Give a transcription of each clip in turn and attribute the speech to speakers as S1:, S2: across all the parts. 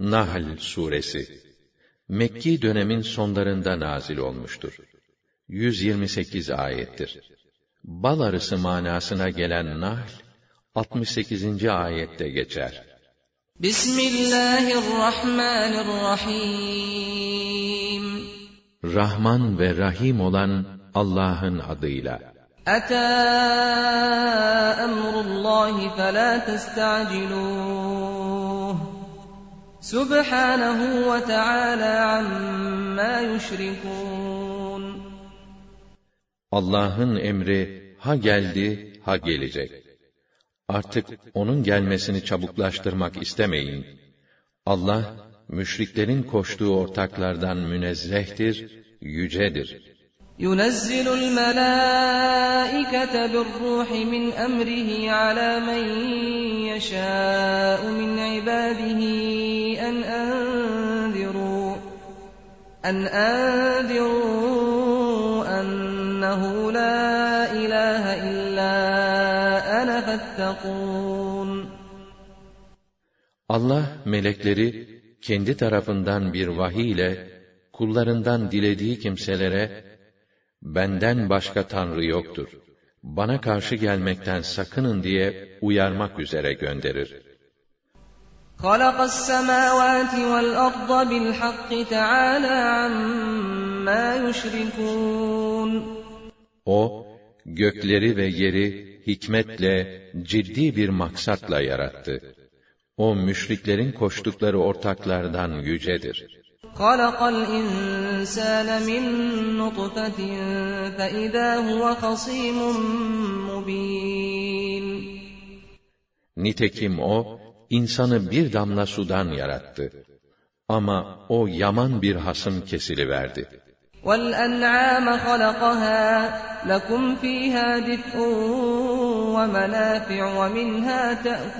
S1: Nahl suresi Mekki dönemin sonlarında nazil olmuştur. 128 ayettir. Bal arısı manasına gelen Nahl 68. ayette geçer.
S2: Bismillahirrahmanirrahim.
S1: Rahman ve Rahim olan Allah'ın adıyla.
S2: Ata emrullahi felâ testa'ciluh. Subhanahu ve Teala amma yüşrikûn.
S1: Allah'ın emri ha geldi, ha gelecek. Artık onun gelmesini çabuklaştırmak istemeyin. Allah, müşriklerin koştuğu ortaklardan münezzehtir, yücedir.
S2: يُنَزِّلُ الْمَلَائِكَةَ بِالرُّوحِ مِنْ أَمْرِهِ عَلَى مَنْ يَشَاءُ مِنْ عِبَادِهِ أَنْ أَنذِرُوا أَنَّهُ لَا إِلَٰهَ إِلَّا أَنَا فَاتَّقُونِ.
S1: Allah melekleri kendi tarafından bir vahiy ile kullarından dilediği kimselere benden başka tanrı yoktur, bana karşı gelmekten sakının diye uyarmak üzere gönderir.
S2: خَلَقَ السَّمَاوَاتِ وَالْأَرْضَ بِالْحَقِّ تَعَالَى عَمَّا يُشْرِكُونَ.
S1: O, gökleri ve yeri hikmetle, ciddi bir maksatla yarattı. O, müşriklerin koştukları ortaklardan yücedir.
S2: خَلَقَ الْإِنسَانَ مِنْ نُطْفَةٍ فَإِذَا هُوَ خَصِيمٌ مُبِينٌ.
S1: Nitekim o, insanı bir damla sudan yarattı. Ama o yaman bir hasım kesiliverdi.
S2: وَالْأَنْعَامَ خَلَقَهَا لَكُمْ فِيهَا دِفْءٌ وَمَنَافِعُ وَمِنْهَا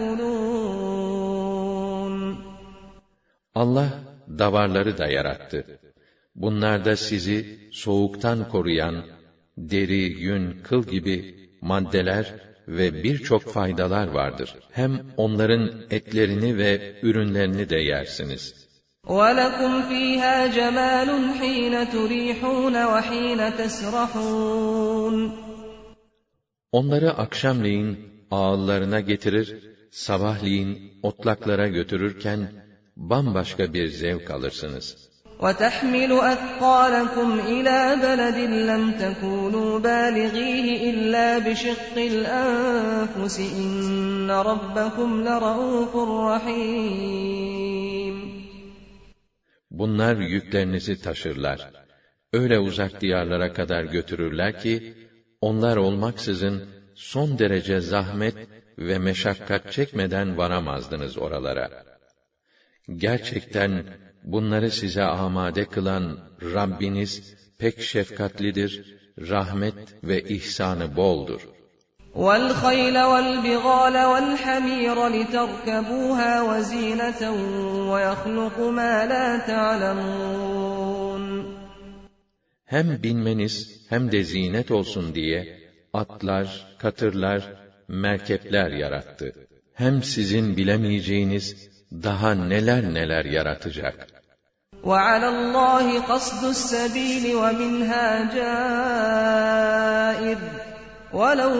S2: تَأْكُلُونَ.
S1: Allah davarları da yarattı. Bunlarda sizi soğuktan koruyan deri, yün, kıl gibi maddeler ve birçok faydalar vardır. Hem onların etlerini ve ürünlerini de yersiniz.
S2: وَلَكُمْ فِيهَا جَمَالٌ حِينَ تُرِيحُونَ وَحِينَ تَسْرَحُونَ.
S1: Onları akşamleyin ağıllarına getirir, sabahleyin otlaklara götürürken bambaşka bir zevk alırsınız.
S2: وَتَحْمِلُ أَثْقَالَكُمْ إِلَى بَلَدٍ لَمْ تَكُونُوا بَالِغِيهِ إِلَّا بِشِقِّ الْأَنفُسِ إِنَّ رَبَّكُمْ لَرَءُوفٌ رَحِيمٌ.
S1: Bunlar yüklerinizi taşırlar. Öyle uzak diyarlara kadar götürürler ki, onlar olmaksızın son derece zahmet ve meşakkat çekmeden varamazdınız oralara. Gerçekten bunları size amade kılan Rabbiniz pek şefkatlidir, rahmet ve ihsanı boldur.
S2: وَالْخَيْلَ وَالْبِغَالَ وَالْحَمِيرَ لِتَرْكَبُوهَا وَزِينَةً وَيَخْلُقُ مَا لَا تَعْلَمُونَ.
S1: Hem binmeniz hem de zinet olsun diye atlar, katırlar, merkepler yarattı. Hem sizin bilemeyeceğiniz daha neler neler yaratacak.
S2: وَعَلَى اللّٰهِ قَصْدُ السَّب۪يلِ وَمِنْهَا جَائِرٌ وَلَوْ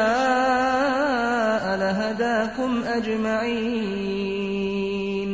S2: شَاءَ لَهَدَاكُمْ أَجْمَعِينَ.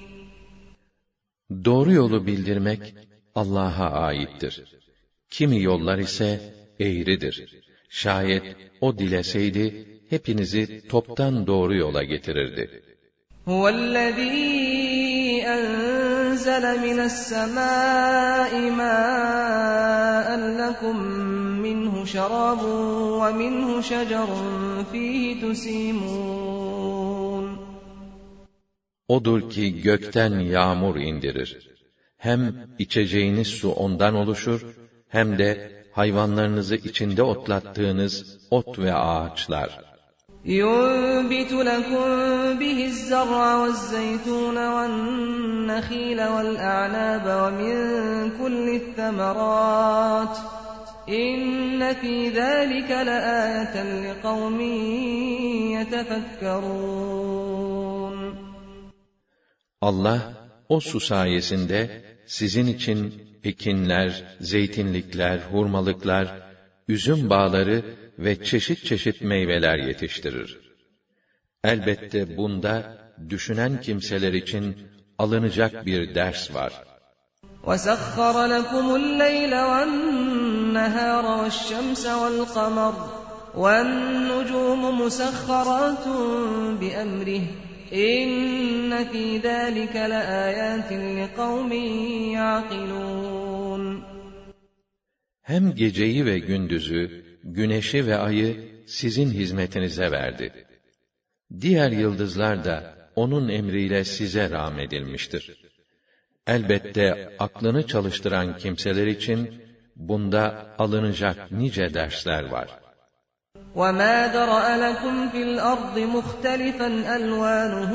S1: Doğru yolu bildirmek Allah'a aittir. Kimi yollar ise eğridir. Şayet o dileseydi, hepinizi toptan doğru yola getirirdi.
S2: هُوَ الَّذ۪ي أَنْزَلَ مِنَ السَّمَاءِ مَاءً لَكُمْ مِنْهُ شَرَابٌ وَمِنْهُ شَجَرٌ فِيهِ تُسِيمُونَ.
S1: Odur ki gökten yağmur indirir. Hem içeceğiniz su ondan oluşur, hem de hayvanlarınızı içinde otlattığınız ot ve ağaçlar.
S2: يُنْبِتُ لَكُمْ بِهِ الزَّرْعَ وَالزَّيْتُونَ وَالنَّخِيلَ وَالْأَعْنَابَ وَمِنْ كُلِّ الثَّمَرَاتِ إِنَّ فِي ذَٰلِكَ لَآيَةً لِقَوْمٍ يَتَفَكَّرُونَ.
S1: Allah o su sayesinde sizin için ekinler, zeytinlikler, hurmalıklar, üzüm bağları ve çeşit çeşit meyveler yetiştirir. Elbette bunda düşünen kimseler için alınacak bir ders var.
S2: وَسَخَّرَ لَكُمُ اللَّيْلَ وَالنَّهَارَ وَالشَّمْسَ وَالْقَمَرَ وَالنُّجُومُ مُسَخَّرَاتٌ بِأَمْرِهِ إِنَّ فِي ذَلِكَ لَآيَاتٍ لِقَوْمٍ يَعْقِلُونَ
S1: Hem geceyi ve gündüzü, güneşi ve ayı sizin hizmetinize verdi. Diğer yıldızlar da onun emriyle size rağmedilmiştir. Elbette aklını çalıştıran kimseler için bunda alınacak nice dersler var.
S2: وَمَا ذَرَأَ لَكُمْ فِي الْأَرْضِ مُخْتَلِفًا أَلْوَانُهُ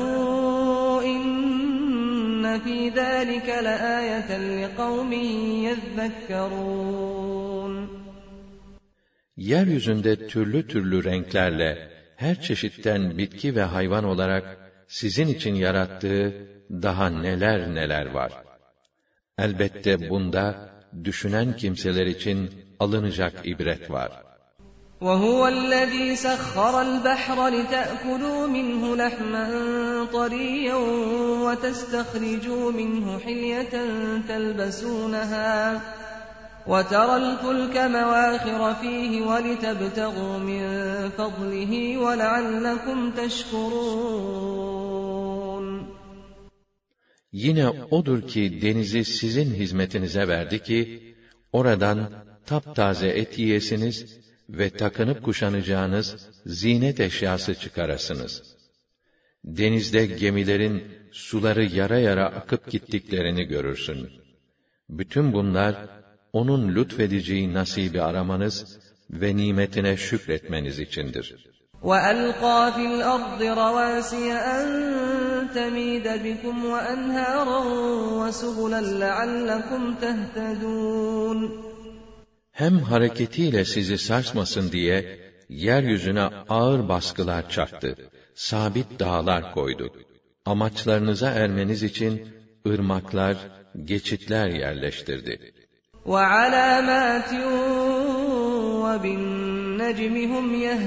S2: إِنَّ فِي ذَلِكَ لَآيَةً لِقَوْمٍ يَذَّكَّرُونَ
S1: Yeryüzünde türlü türlü renklerle her çeşitten bitki ve hayvan olarak sizin için yarattığı daha neler neler var. Elbette bunda düşünen kimseler için alınacak ibret var.
S2: وَهُوَ الَّذ۪ي سَخَّرَ الْبَحْرَ لِتَأْكُلُوا مِنْهُ لَحْمًا طَرِيًّا وَتَسْتَخْرِجُوا مِنْهُ حِلْيَةً تَلْبَسُونَهَا وَتَرَى الْفُلْكَ مَوَاخِرَ فِيهِ وَلِتَبْتَغُوا مِنْ فَضْلِهِ وَلَعَلَّكُمْ تَشْكُرُونَ
S1: Yine odur ki denizi sizin hizmetinize verdi ki, oradan taptaze et yiyesiniz ve takınıp kuşanacağınız zinet eşyası çıkarasınız. Denizde gemilerin suları yara yara akıp gittiklerini görürsün. Bütün bunlar, onun lütfedeceği nasibi aramanız ve nimetine şükretmeniz içindir.
S2: وَأَلْقَى فِي الْأَرْضِ رَوَاسِيَ أَن تَمِيدَ بِكُمْ وَأَنْهَارًا وَسُبُلًا لَعَلَّكُمْ تَهْتَدُونَ
S1: Hem hareketiyle sizi sarsmasın diye, yeryüzüne ağır baskılar çaktı, sabit dağlar koydu. Amaçlarınıza ermeniz için ırmaklar, geçitler yerleştirdi.
S2: وَعَلَامَاتٍ وَبِالنَّجْمِ هُمْ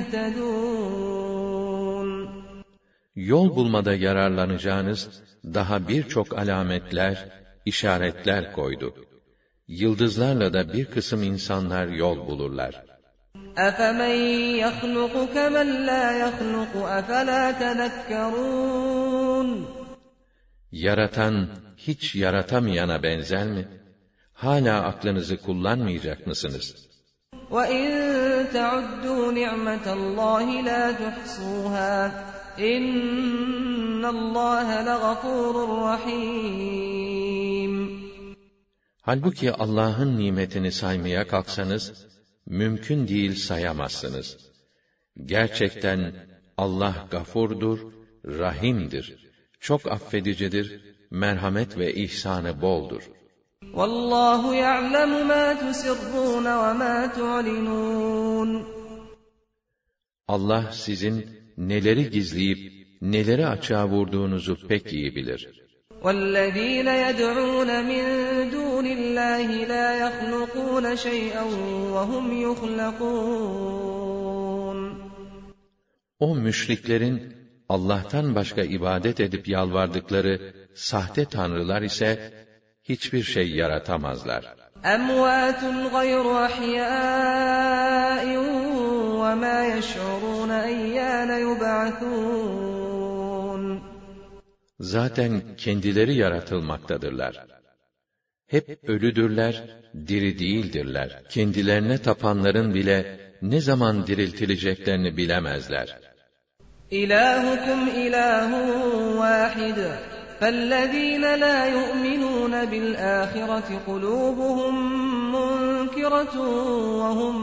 S2: يَهْتَدُونَ
S1: Yol bulmada yararlanacağınız daha birçok alametler, işaretler koydu. Yıldızlarla da bir kısım insanlar yol bulurlar.
S2: أَفَمَنْ يَخْلُقُ كَمَنْ لَا يَخْلُقُ أَفَلَا تَذَكَّرُونَ
S1: Yaratan, hiç yaratamayana benzer mi? Hala aklınızı kullanmayacak mısınız?
S2: وَإِنْ تَعُدُّوا نِعْمَةَ اللّٰهِ لَا تُحْصُوهَا إِنَّ اللّٰهَ لَغَفُورٌ رَحِيمٌ
S1: Halbuki Allah'ın nimetini saymaya kalksanız, mümkün değil sayamazsınız. Gerçekten Allah gafurdur, rahimdir, çok affedicidir, merhamet ve ihsanı boldur.
S2: وَاللّٰهُ يَعْلَمُ مَا تُسِرُّونَ وَمَا تُعْلِنُونَ
S1: Allah sizin neleri gizleyip neleri açığa vurduğunuzu pek iyi bilir.
S2: وَالَّذ۪ينَ يَدْعُونَ مِنْ دُونِ اللّٰهِ لَا يَخْلُقُونَ شَيْئًا وَهُمْ يُخْلَقُونَ
S1: O müşriklerin Allah'tan başka ibadet edip yalvardıkları sahte tanrılar ise hiçbir şey yaratamazlar.
S2: أَمْوَاتٌ غَيْرُ أَحْيَاءٍ وَمَا يَشْعُرُونَ أَيَّانَ يُبْعَثُونَ
S1: Zaten kendileri yaratılmaktadırlar. Hep ölüdürler, diri değildirler. Kendilerine tapanların bile ne zaman diriltileceklerini bilemezler.
S2: إِلَٰهُكُمْ إِلَٰهٌ وَاحِدٌ فَالَّذ۪ينَ لَا يُؤْمِنُونَ بِالْآخِرَةِ قُلُوبُهُمْ مُنْكِرَةٌ وَهُمْ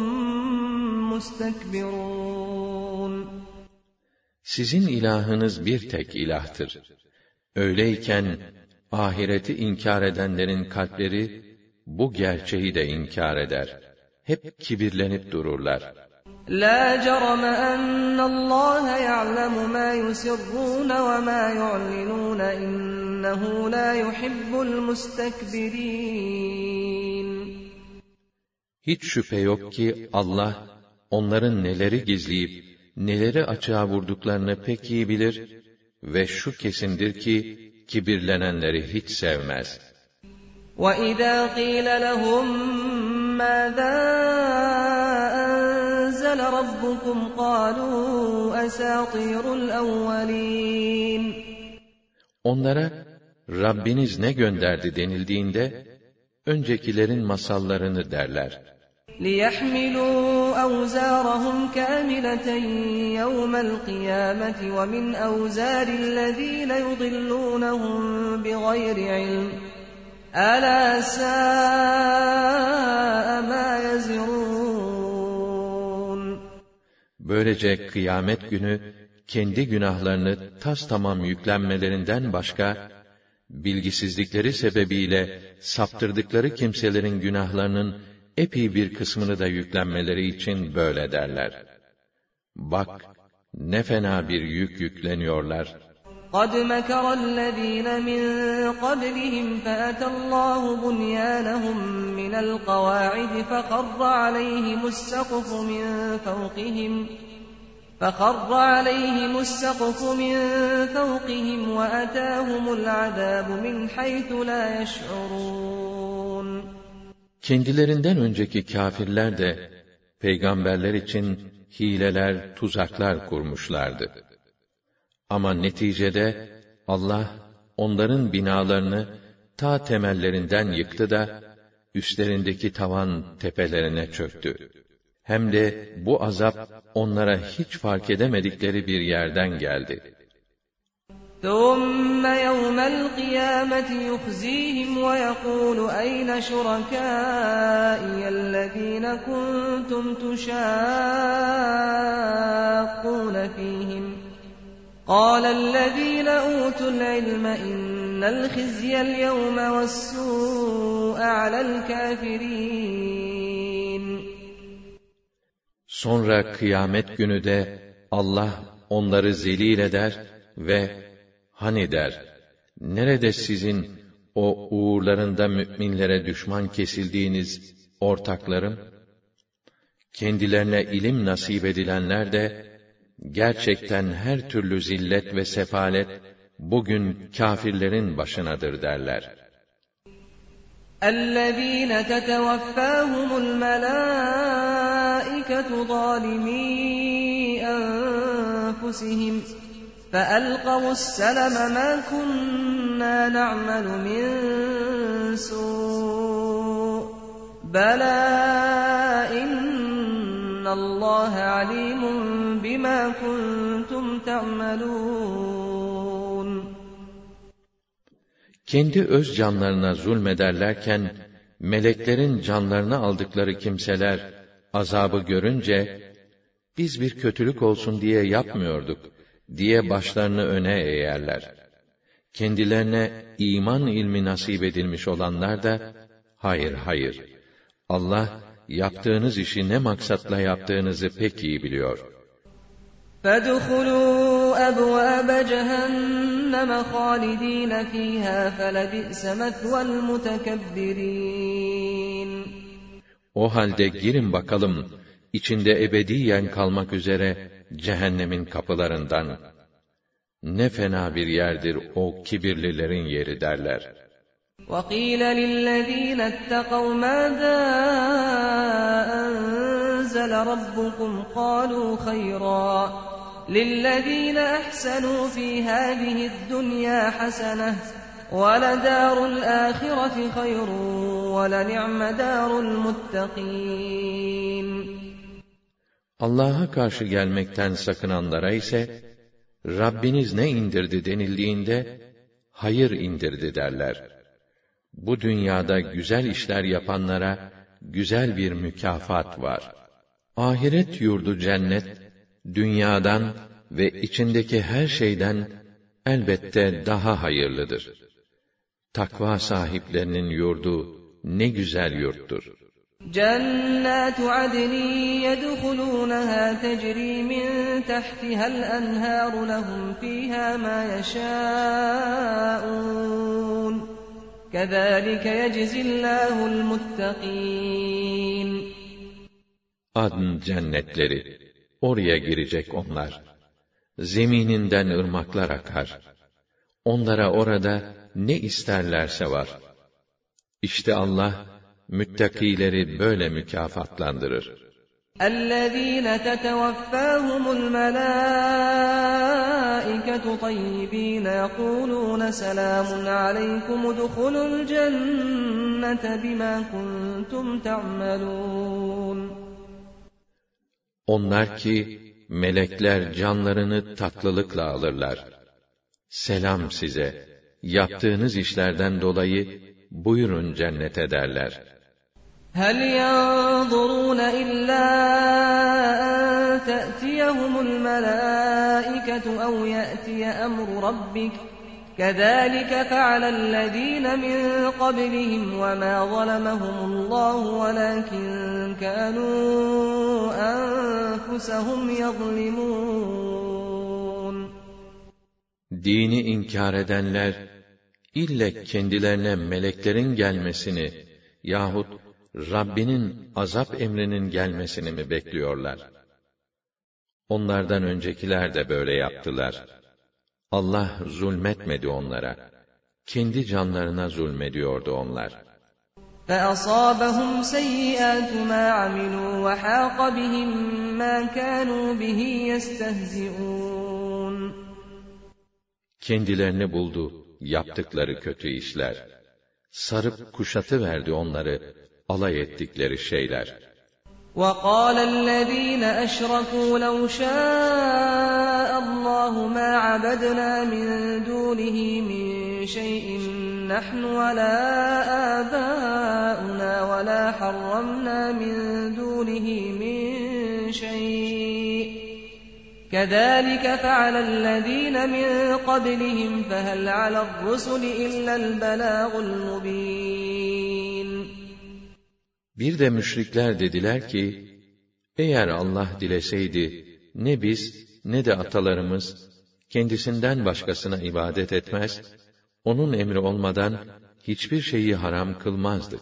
S2: مُسْتَكْبِرُونَ
S1: Sizin ilahınız bir tek ilahtır. Öyleyken ahireti inkar edenlerin kalpleri bu gerçeği de inkar eder. Hep kibirlenip dururlar.
S2: لا جرم أن الله يعلم ما يسرون وما يعلنون إنه لا يحب المستكبرين.
S1: Hiç şüphe yok ki Allah, onların neleri gizleyip, neleri açığa vurduklarını pek iyi bilir ve şu kesindir ki, kibirlenenleri hiç sevmez.
S2: وَإِذَا قِيلَ لَهُمْ مَاذَا أَنزَلَ رَبُّكُمْ قَالُوا أَسَاطِيرُ الْأَوَّلِينَ.
S1: Onlara, Rabbiniz ne gönderdi denildiğinde, öncekilerin masallarını derler.
S2: لِيَحْمِلُوا أَوْزَارَهُمْ كَامِلَةً يَوْمَ الْقِيَامَةِ وَمِنْ أَوْزَارِ الَّذِينَ يُضِلُّونَهُم بِغَيْرِ عِلْمٍ أَلَا سَاءَ مَا يَزِرُونَ.
S1: Böylece kıyamet günü, kendi günahlarını tastamam yüklenmelerinden başka, bilgisizlikleri sebebiyle saptırdıkları kimselerin günahlarının epey bir kısmını da yüklenmeleri için böyle derler. Bak, ne fena bir yük yükleniyorlar.
S2: قَدْ مَكَرَ الَّذ۪ينَ مِنْ قَبْلِهِمْ فَأَتَى اللّٰهُ بُنْيَانَهُمْ مِنَ الْقَوَاعِدِ فَخَرَّ عَلَيْهِمُ السَّقْفُ مِنْ فَوْقِهِمْ وَأَتَاهُمُ الْعَذَابُ مِنْ حَيْثُ لَا يَشْعُرُونَ.
S1: Kendilerinden önceki kâfirler de, peygamberler için hileler, tuzaklar kurmuşlardı. Ama neticede, Allah, onların binalarını ta temellerinden yıktı da, üstlerindeki tavan tepelerine çöktü. Hem de bu azap, onlara hiç fark edemedikleri bir yerden geldi.
S2: ثُمَّ يَوْمَ الْقِيَامَةِ يُخْزِيهِمْ وَيَقُولُ أَيْنَ شُرَكَائِيَ الَّذِينَ كُنتُمْ تُشَاقُّونَ فِيهِمْ قَالَ الَّذِينَ أُوتُوا الْعِلْمَ إِنَّ الْخِزْيَ الْيَوْمَ وَالسُّوءَ عَلَى الْكَافِرِينَ.
S1: Sonra kıyamet günü de Allah onları zelil eder ve hani der, nerede sizin o uğurlarında müminlere düşman kesildiğiniz ortaklarım? Kendilerine ilim nasip edilenler de, gerçekten her türlü zillet ve sefalet, bugün kâfirlerin başınadır derler.
S2: اَلَّذ۪ينَ تَتَوَفَّاهُمُ الْمَلَائِكَةُ ظَالِمِي أَنفُسِهِمْ فَأَلْقَوُا السَّلَمَ مَا كُنَّا نَعْمَلُ مِنْ سُوءٍ بَلَى إِنَّ اللّٰهَ عَلِيمٌ بِمَا كُنْتُمْ تَعْمَلُونَ.
S1: Kendi öz canlarına zulmederlerken, meleklerin canlarını aldıkları kimseler, azabı görünce, biz bir kötülük olsun diye yapmıyorduk, diye başlarını öne eğerler. Kendilerine iman ilmi nasip edilmiş olanlar da, hayır, Allah, yaptığınız işi ne maksatla yaptığınızı pek iyi biliyor.
S2: فَادْخُلُوا أَبْوَابَ جَهَنَّمَ خَالِد۪ينَ ف۪يهَا فَلَبِئْسَ مَثْوَى الْمُتَكَبِّر۪ينَ.
S1: O halde girin bakalım, içinde ebediyen kalmak üzere cehennemin kapılarından. Ne fena bir yerdir o kibirlilerin yeri derler.
S2: وَقِيلَ لِلَّذ۪ينَ اتَّقَوْا مَاذَا أَنزَلَ رَبُّكُمْ قَالُوا خَيْرًا لِلَّذ۪ينَ أَحْسَنُوا فِي هَذِهِ الدُّنْيَا حَسَنَةٌ وَلَدَارُ الْآخِرَةِ خَيْرٌ وَلَنِعْمَ دَارُ الْمُتَّقِينَ.
S1: Allah'a karşı gelmekten sakınanlara ise, Rabbiniz ne indirdi denildiğinde, hayır indirdi derler. Bu dünyada güzel işler yapanlara, güzel bir mükafat var. Ahiret yurdu cennet, dünyadan ve içindeki her şeyden elbette daha hayırlıdır. Takva sahiplerinin yurdu ne güzel yurttur.
S2: جَنَّاتُ عَدْنٍ يَدْخُلُونَهَا تَجْرِي مِن تَحْتِهَا الْأَنْهَارُ لَهُمْ فِيهَا مَا يَشَاءُونَ كَذَٰلِكَ يَجْزِي اللّٰهُ الْمُتَّقِينَ.
S1: Adn cennetleri, oraya girecek onlar. Zemininden ırmaklar akar. Onlara orada ne isterlerse var. İşte Allah, müttakileri böyle mükafatlandırır.
S2: اَلَّذ۪ينَ تَتَوَفَّاهُمُ الْمَلَائِكَةُ طَيِّب۪ينَ يَقُولُونَ سَلَامٌ عَلَيْكُمُ ادْخُلُوا الْجَنَّةَ بِمَا كُنْتُمْ تَعْمَلُونَ.
S1: Onlar ki, melekler canlarını tatlılıkla alırlar. Selam size, yaptığınız işlerden dolayı buyurun cennete derler.
S2: هَلْ يَنْظُرُونَ إِلَّا أَنْ تَأْتِيَهُمُ الْمَلَائِكَةُ أَوْ يَأْتِيَ أَمْرُ رَبِّكَ كَذَٰلِكَ فَعَلَ الَّذ۪ينَ مِنْ قَبْلِهِمْ وَمَا ظَلَمَهُمُ اللّٰهُ وَلَكِنْ كَانُوا أَنفُسَهُمْ يَظْلِمُونَ.
S1: Dini inkar edenler, ille kendilerine meleklerin gelmesini yahut Rabbinin azap emrinin gelmesini mi bekliyorlar? Onlardan öncekiler de böyle yaptılar. Allah zulmetmedi onlara. Kendi canlarına zulmediyordu onlar.
S2: فَأَصَابَهُمْ سَيِّئَاتُ مَا عَمِلُوا وَحَاقَ بِهِمْ مَا كَانُوا بِهِ يَسْتَهْزِئُونَ.
S1: Kendilerini buldu yaptıkları kötü işler. Sarıp kuşatıverdi onları alay ettikleri şeyler.
S2: وَقَالَ الَّذ۪ينَ أَشْرَكُوا لَوْ شَاءَ اللّٰهُ مَا عَبَدْنَا مِنْ دُونِهِ مِنْ شَيْءٍ نَحْنُ وَلَا آبَاؤُنَا وَلَا حَرَّمْنَا مِنْ دُونِهِ مِنْ شَيْءٍ كَذَٰلِكَ فَعَلَ الَّذ۪ينَ مِنْ قَبْلِهِمْ فَهَلْ عَلَى الرُّسُلِ إِلَّا الْبَلَاغُ الْمُب۪ينَ.
S1: Bir de müşrikler dediler ki, eğer Allah dileseydi, ne biz, ne de atalarımız, kendisinden başkasına ibadet etmez, onun emri olmadan hiçbir şeyi haram kılmazdık.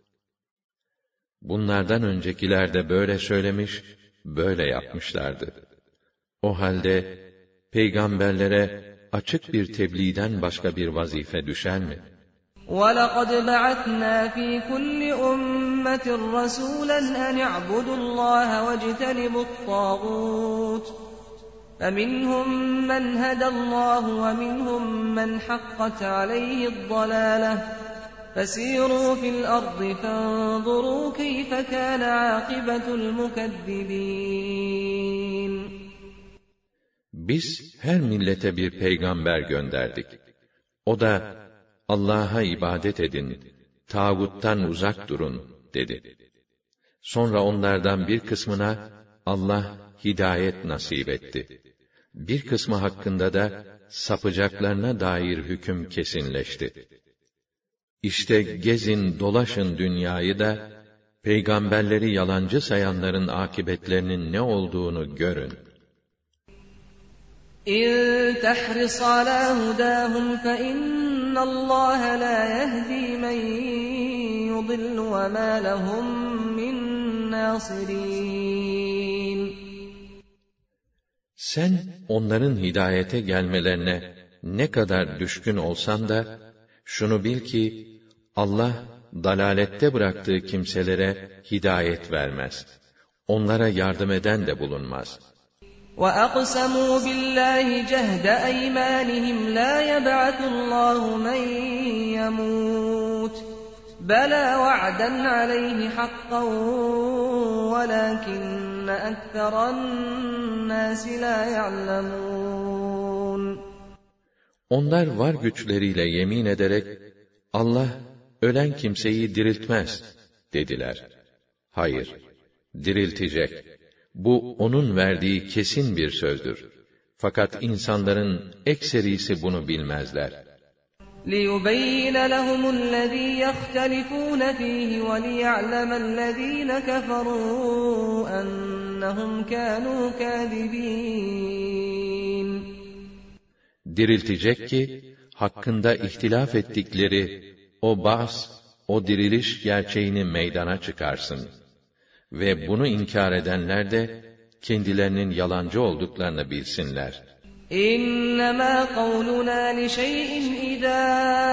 S1: Bunlardan öncekiler de böyle söylemiş, böyle yapmışlardı. O halde, peygamberlere açık bir tebliğden başka bir vazife düşer mi?
S2: وَلَقَدْ بَعَثْنَا فِي كُلِّ أُمَّةٍ رَسُولًا أَنِ اعْبُدُوا اللّٰهَ وَاجْتَنِبُوا الطَّاغُوتَ فَمِنْهُمْ مَنْ هَدَى اللّٰهُ وَمِنْهُمْ مَنْ حَقَّتْ عَلَيْهِ الضَّلَالَةُ فَسِيرُوا فِي الْأَرْضِ فَانظُرُوا كَيْفَ كَانَ عَاقِبَةُ الْمُكَذِّبِينَ.
S1: Biz her millete bir peygamber gönderdik. O da, Allah'a ibadet edin, tağuttan uzak durun, dedi. Sonra onlardan bir kısmına Allah hidayet nasip etti. Bir kısmı hakkında da sapacaklarına dair hüküm kesinleşti. İşte gezin, dolaşın dünyayı da, peygamberleri yalancı sayanların akıbetlerinin ne olduğunu görün.
S2: اِنْ تَحْرِصْ عَلَى هُدَاهُمْ فَإِنَّ اللّٰهَ لَا يَهْدِي مَنْ يُضِلُّ وَمَا لَهُمْ مِنْ نَاصِرِينَ.
S1: Sen onların hidayete gelmelerine ne kadar düşkün olsan da, şunu bil ki, Allah dalalette bıraktığı kimselere hidayet vermez. Onlara yardım eden de bulunmaz.
S2: وَأَقْسَمُوا بِاللّٰهِ جَهْدَ أَيْمَانِهِمْ لَا يَبْعَثُ اللّٰهُ مَنْ يَمُوتُ بَلَى وَعْدًا عَلَيْهِ حَقًّا وَلَكِنَّ أَكْثَرَ النَّاسِ لَا يَعْلَمُونَ.
S1: Onlar var güçleriyle yemin ederek, Allah ölen kimseyi diriltmez dediler. Hayır, diriltecek. Bu onun verdiği kesin bir sözdür. Fakat insanların ekserisi bunu bilmezler.
S2: لِيُبَيِّنَ لَهُمُ الَّذ۪ي يَخْتَلِفُونَ ف۪يهِ وَلِيَعْلَمَ الَّذ۪ينَ كَفَرُوا أَنَّهُمْ كَانُوا كَاذِب۪ينَ.
S1: Diriltecek ki, hakkında ihtilaf ettikleri o ba's, o diriliş gerçeğini meydana çıkarsın. Ve bunu inkar edenler de, kendilerinin yalancı olduklarını bilsinler.
S2: İnnemâ kavlunâ li şey'in idâ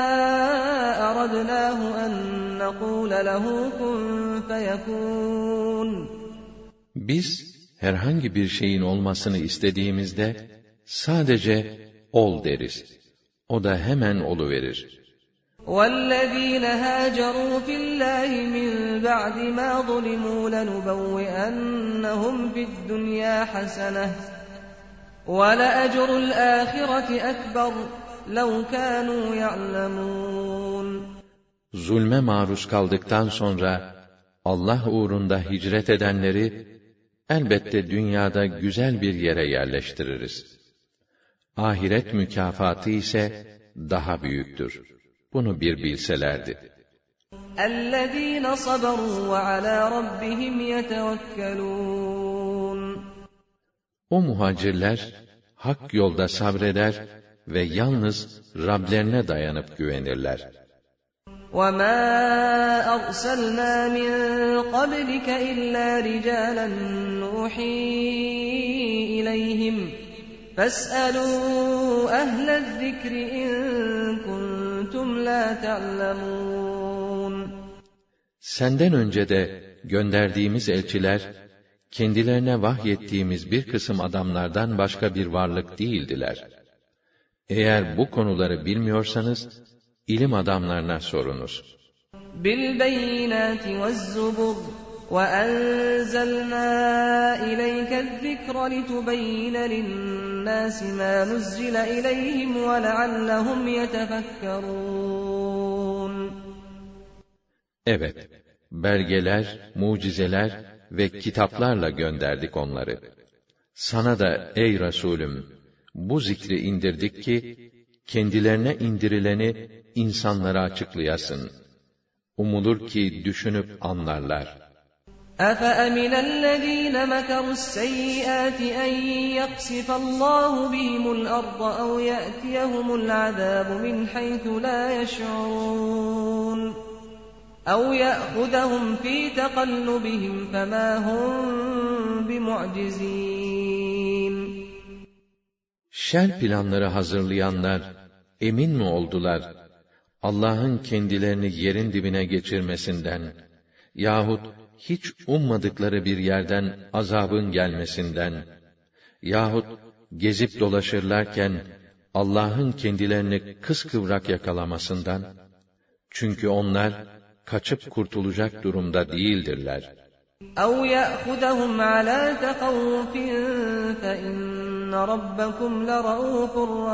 S2: aradnâhu en nekûle lehu kun feyekûn.
S1: Biz, herhangi bir şeyin olmasını istediğimizde, sadece ol deriz. O da hemen oluverir.
S2: وَالَّذ۪ينَ هَاجَرُوا فِي اللّٰهِ مِنْ بَعْدِ مَا ظُلِمُوا لَنُبَوِّئَنَّهُمْ فِي الدُّنْيَا حَسَنَةً وَلَأَجْرُ الْآخِرَةِ أَكْبَرُ لَوْ كَانُوا يَعْلَمُونَ.
S1: Zulme maruz kaldıktan sonra, Allah uğrunda hicret edenleri, elbette dünyada güzel bir yere yerleştiririz. Ahiret mükafatı ise daha büyüktür. Bunu bir bilselerdi.
S2: اَلَّذ۪ينَ صَبَرُوا وَعَلَى رَبِّهِمْ يَتَوَكَّلُونَ.
S1: O muhacirler, hak yolda sabreder ve yalnız Rablerine dayanıp güvenirler.
S2: وَمَا أَرْسَلْنَا مِنْ قَبْلِكَ إِلَّا رِجَالًا نُوحِي إِلَيْهِمْ فَاسْأَلُوا أَهْلَ الذِّكْرِ إِنْ كُنْتُمْ لَا تَعْلَمُونَ.
S1: Senden önce de gönderdiğimiz elçiler, kendilerine vahyettiğimiz bir kısım adamlardan başka bir varlık değildiler. Eğer bu konuları bilmiyorsanız, ilim adamlarına sorunuz.
S2: بِالْبَيِّنَاتِ وَالزُّبُرِ وَأَنزَلْنَا إِلَيْكَ الذِّكْرَ لِتُبَيِّنَ لِلنَّاسِ مَا نُزِّلَ إِلَيْهِمْ وَلَعَلَّهُمْ يَتَفَكَّرُونَ.
S1: Evet, belgeler, mucizeler ve kitaplarla gönderdik onları. Sana da ey Resulüm, bu zikri indirdik ki, kendilerine indirileni insanlara açıklayasın. Umulur ki düşünüp anlarlar.
S2: أَفَأَمِنَ الَّذ۪ينَ مَكَرُوا السَّيِّئَاتِ أَنْ يَقْسِفَ اللّٰهُ بِهِمُ الْأَرْضَ أَوْ يَأْتِيَهُمُ الْعَذَابُ مِنْ حَيْثُ لَا يَشْعُرُونَ أَوْ يَأْخُذَهُمْ فِي تَقَلُّبِهِمْ فَمَا هُمْ بِمُعْجِزِينَ.
S1: Şer planları hazırlayanlar, emin mi oldular, Allah'ın kendilerini yerin dibine geçirmesinden, yahut hiç ummadıkları bir yerden azabın gelmesinden, yahut gezip dolaşırlarken, Allah'ın kendilerini kıskıvrak yakalamasından, çünkü onlar, kaçıp kurtulacak durumda değildirler.
S2: اَوْ يَأْخُذَهُمْ عَلَى تَخَوُّفٍ فَاِنَّ رَبَّكُمْ لَرَءُوفٌ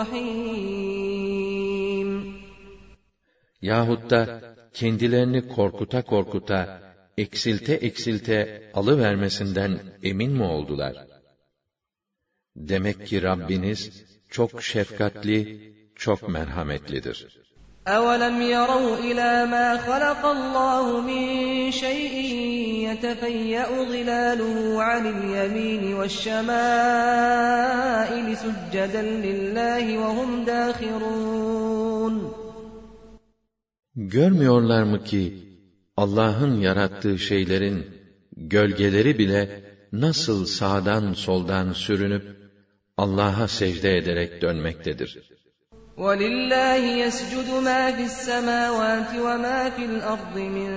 S2: رَحِيمٌ.
S1: Yahut da kendilerini korkuta korkuta, eksilte eksilte alıvermesinden emin mi oldular? Demek ki Rabbiniz çok şefkatli, çok merhametlidir.
S2: أَوَلَمْ يَرَوْا إِلَى مَا خَلَقَ اللّٰهُ مِنْ شَيْءٍ يَتَفَيَّأُ ظِلَالُهُ عَنِ الْيَمِينِ وَالشَّمَائِلِ سُجَّدًا لِلّٰهِ وَهُمْ دَاخِرُونَ.
S1: Görmüyorlar mı ki, Allah'ın yarattığı şeylerin gölgeleri bile nasıl sağdan soldan sürünüp Allah'a secde ederek dönmektedir.
S2: وَلِلَّهِ يَسْجُدُ مَا فِي السَّمَاوَاتِ وَمَا فِي الْأَرْضِ مِنْ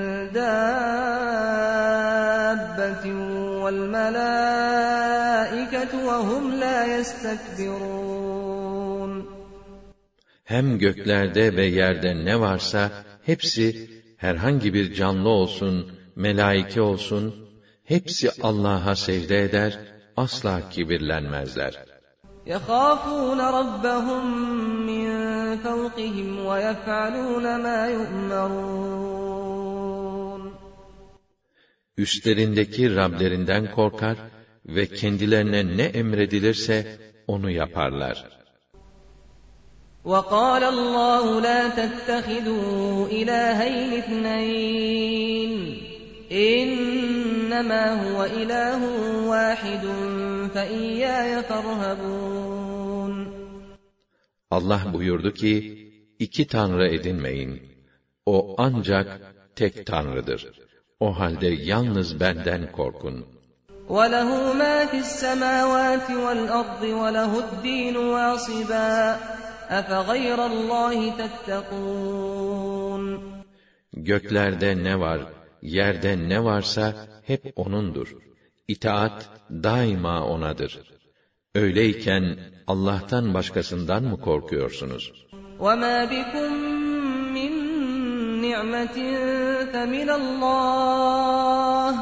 S2: دَابَّةٍ وَالْمَلَائِكَةُ وَهُمْ لَا يَسْتَكْبِرُونَ.
S1: Hem göklerde ve yerde ne varsa, hepsi, herhangi bir canlı olsun, melaike olsun, hepsi Allah'a secde eder, asla kibirlenmezler.
S2: يَخَافُونَ رَبَّهُمْ مِنْ فَوْقِهِمْ وَيَفْعَلُونَ مَا يُؤْمَرُونَ.
S1: Üstlerindeki Rablerinden korkar ve kendilerine ne emredilirse onu yaparlar.
S2: وَقَالَ اللّٰهُ لَا تَتَّخِذُوا إِلَٰهَيْنِ اثْنَيْنِ إِنَّمَا هُوَ إِلَٰهٌ وَاحِدٌ فَإِيَّايَ فَارْهَبُونِ.
S1: Allah buyurdu ki, iki tanrı edinmeyin. O ancak tek Tanrıdır. O halde yalnız benden korkun.
S2: وَلَهُ مَا فِي السَّمَاوَاتِ وَالْأَرْضِ وَلَهُ الدِّينُ وَاصِبًا أَفَغَيْرَ اللّٰهِ تَتَّقُونَ.
S1: Göklerde ne var, yerde ne varsa hep O'nundur. İtaat daima O'nadır. Öyleyken Allah'tan başkasından mı korkuyorsunuz?
S2: وَمَا بِكُم مِّن نِّعْمَةٍ فَمِنَ اللّٰهِ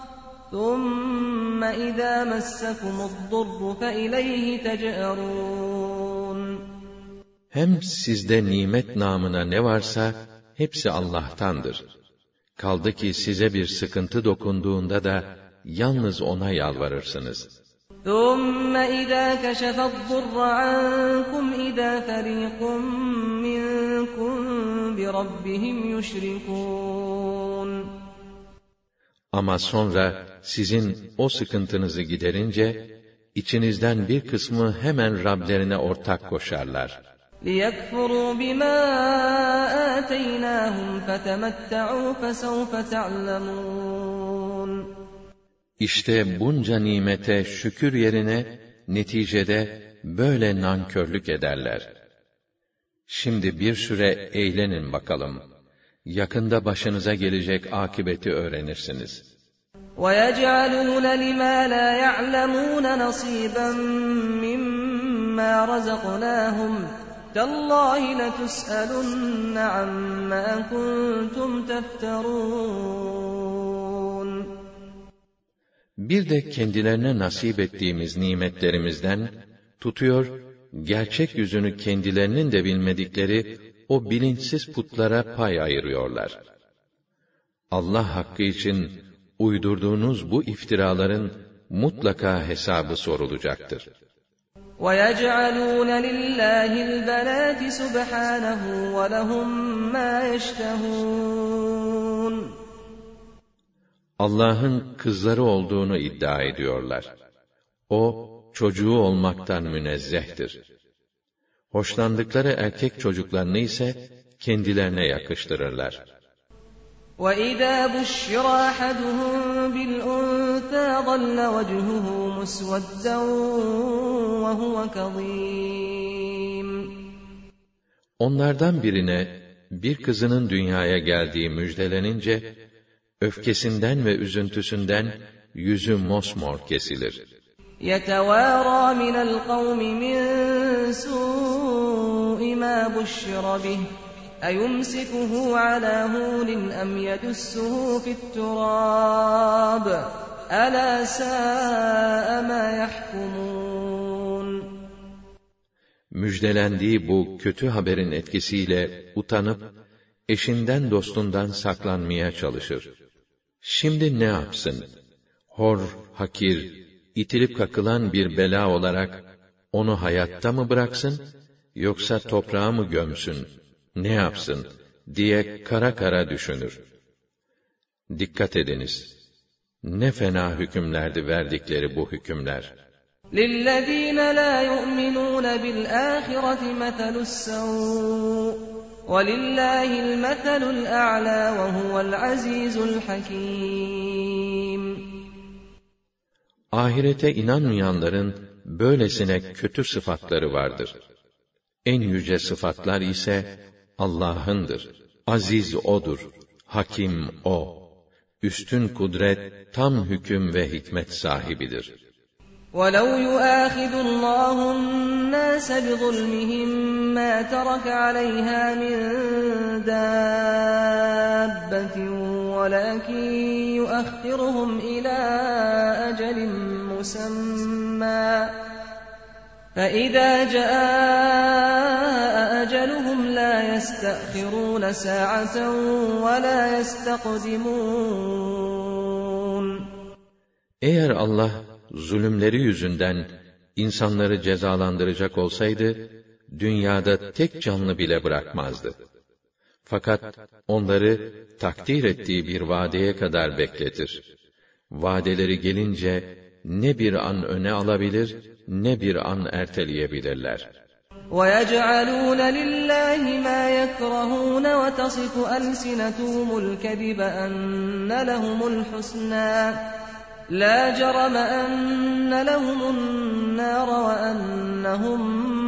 S2: ثُمَّ إِذَا مَسَّكُمُ الضُّرُّ فَإِلَيْهِ تَجْأَرُونَ.
S1: Hem sizde nimet namına ne varsa hepsi Allah'tandır. Kaldı ki size bir sıkıntı dokunduğunda da yalnız O'na yalvarırsınız.
S2: ثُمَّ إِذَا كَشَفَ الضُّرَّ عَنكُمْ إِذَا فَرِيقٌ مِّنكُم بِرَبِّهِمْ يُشْرِكُونَ.
S1: Ama sonra sizin o sıkıntınızı giderince, içinizden bir kısmı hemen Rablerine ortak koşarlar.
S2: لِيَكْفُرُوا بِمَا آتَيْنَاهُمْ فَتَمَتَّعُوا فَسَوْفَ تَعْلَمُونَ.
S1: İşte bunca nimete şükür yerine, neticede böyle nankörlük ederler. Şimdi bir süre eğlenin bakalım. Yakında başınıza gelecek akibeti öğrenirsiniz.
S2: وَيَجْعَلُونَ لِمَا لَا يَعْلَمُونَ نَصِيبًا مِّمَّا رَزَقْنَاهُمْ تَاللّٰهِ لَتُسْأَلُنَّ عَمَّا كُنتُمْ تَفْتَرُونَ.
S1: Bir de kendilerine nasip ettiğimiz nimetlerimizden tutuyor, gerçek yüzünü kendilerinin de bilmedikleri o bilinçsiz putlara pay ayırıyorlar. Allah hakkı için uydurduğunuz bu iftiraların mutlaka hesabı sorulacaktır.
S2: وَيَجْعَلُونَ لِلّٰهِ الْبَنَاتِ سُبْحَانَهُ وَلَهُم مَّا يَشْتَهُونَ.
S1: Allah'ın kızları olduğunu iddia ediyorlar. O, çocuğu olmaktan münezzehtir. Hoşlandıkları erkek çocuklarını ise kendilerine yakıştırırlar.
S2: وَإِذَا بُشِّرَ أَحَدُهُم بِالْأُنثَىٰ ظَلَّ وَجْهُهُ مُسْوَدًّا وَهُوَ كَظِيمٌ.
S1: Onlardan birine bir kızının dünyaya geldiği müjdelenince, öfkesinden ve üzüntüsünden yüzü mosmor kesilir.
S2: يَتَوَارَى مِنَ الْقَوْمِ مِنْ سُوءِ مَا بُشِّرَ بِهِ أَيُمْسِكُهُ عَلَى هُونٍ أَمْ يَدُسُّهُ فِي التُّرَابِ أَلَا سَاءَ مَا يَحْكُمُونَ.
S1: Müjdelendiği bu kötü haberin etkisiyle utanıp, eşinden dostundan saklanmaya çalışır. Şimdi ne yapsın? Hor, hakir, itilip kakılan bir bela olarak onu hayatta mı bıraksın, yoksa toprağa mı gömsün? Ne yapsın diye kara kara düşünür. Dikkat ediniz. Ne fena hükümlerdi verdikleri bu hükümler.
S2: لِلَّذ۪ينَ لَا يُؤْمِنُونَ بِالْآخِرَةِ مَثَلُ السَّوْءِ وَلِلَّهِ الْمَثَلُ الْأَعْلَى وَهُوَ الْعَز۪يزُ الْحَك۪يمُ.
S1: Ahirete inanmayanların böylesine kötü sıfatları vardır. En yüce sıfatlar ise Allah'ındır. Aziz O'dur, Hakim O. Üstün kudret, tam hüküm ve hikmet sahibidir.
S2: وَلَوْ يُؤَاخِذُ اللّٰهُ النَّاسَ بِظُلْمِهِمْ مَا تَرَكَ عَلَيْهَا مِنْ دَابَّةٍ وَلَكِنْ يُؤَخِّرُهُمْ إِلَى أَجَلٍ مُّسَمًّى فَإِذَا جَاءَ أَجَلُهُمْ لَا يَسْتَأْخِرُونَ سَاعَةً وَلَا يَسْتَقْدِمُونَ.
S1: Eğer Allah zulümleri yüzünden insanları cezalandıracak olsaydı, dünyada tek canlı bile bırakmazdı. Fakat onları takdir ettiği bir vadeye kadar bekletir. Vadeleri gelince ne bir an öne alabilir, ne bir an erteleyebilirler.
S2: وَيَجْعَلُونَ لِلَّهِ مَا يَكْرَهُونَ وَتَصِفُ أَلْسِنَتُهُمُ الْكَذِبَ أَنَّ لَهُمُ الْحُسْنَى لَا جَرَمَ أَنَّ لَهُمُ النَّارَ وَأَنَّهُمْ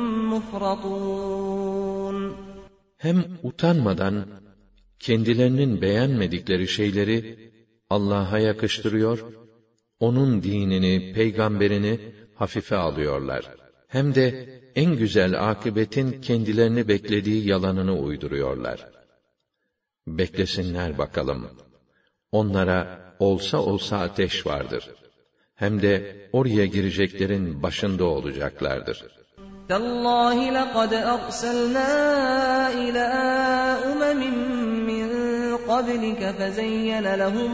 S2: مُفْرَطُونَ.
S1: Hem utanmadan kendilerinin beğenmedikleri şeyleri Allah'a yakıştırıyor, onun dinini, peygamberini hafife alıyorlar. Hem de en güzel akıbetin kendilerini beklediği yalanını uyduruyorlar. Beklesinler bakalım. Onlara olsa ateş vardır. Hem de oraya gireceklerin başında olacaklardır.
S2: تَاللَّهِ لَقَدْ أَرْسَلْنَا إِلَى أُمَمٍ مِّن قَبْلِكَ فَزَيَّنَ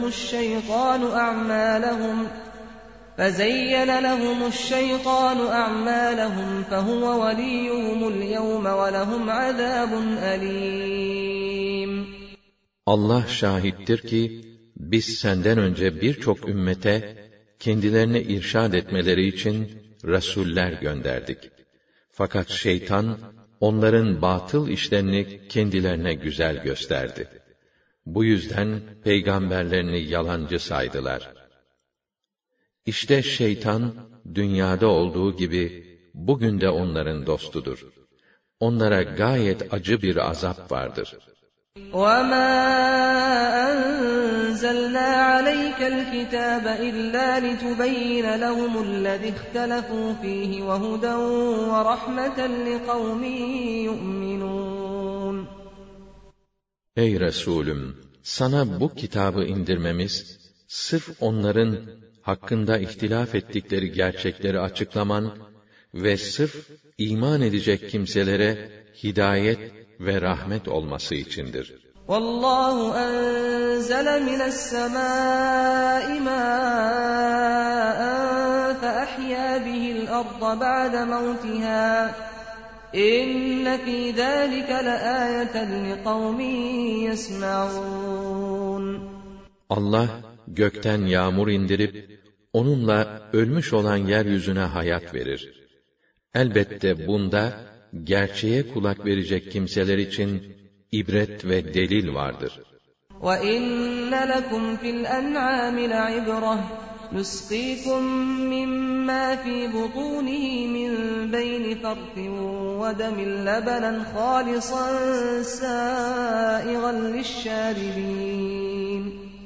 S2: لَهُمُ الشَّيْطَانُ أَعْمَالَهُمْ فَهُوَ وَلِيُّهُمُ الْيَوْمَ وَلَهُمْ عَذَابٌ أَلِيمٌ.
S1: Allah şahittir ki, biz senden önce birçok ümmete kendilerine irşad etmeleri için rasuller gönderdik. Fakat şeytan onların batıl işlerini kendilerine güzel gösterdi. Bu yüzden peygamberlerini yalancı saydılar. İşte şeytan dünyada olduğu gibi bugün de onların dostudur. Onlara gayet acı bir azap vardır.
S2: وَمَا أَنزَلْنَا عَلَيْكَ الْكِتَابَ إِلَّا لِتُبَيِّنَ لَهُمُ الَّذِي اخْتَلَفُوا فِيهِ وَهُدًى وَرَحْمَةً لِقَوْمٍ يُؤْمِنُونَ.
S1: Ey Resulüm! Sana bu kitabı indirmemiz, sırf onların hakkında ihtilaf ettikleri gerçekleri açıklaman ve sırf iman edecek kimselere hidayet ve rahmet olması içindir.
S2: وَاللّٰهُ أَنزَلَ مِنَ السَّمَاءِ مَاءً فَأَحْيَا بِهِ الْأَرْضَ بَعْدَ مَوْتِهَا إِنَّ فِي ذَٰلِكَ لَآيَةً لِقَوْمٍ يَسْمَعُونَ.
S1: Allah gökten yağmur indirip onunla ölmüş olan yeryüzüne hayat verir. Elbette bunda gerçeğe kulak verecek kimseler için ibret ve delil vardır.
S2: وَإِنَّ لَكُمْ فِي الْأَنْعَامِ لَعِبْرَةً نُسْقِيكُم مِّمَّا فِي بُطُونِهِ مِن بَيْنِ فَرْثٍ وَدَمٍ لَبَنًا خَالِصًا سَائِغًا لِلشَّارِبِينَ.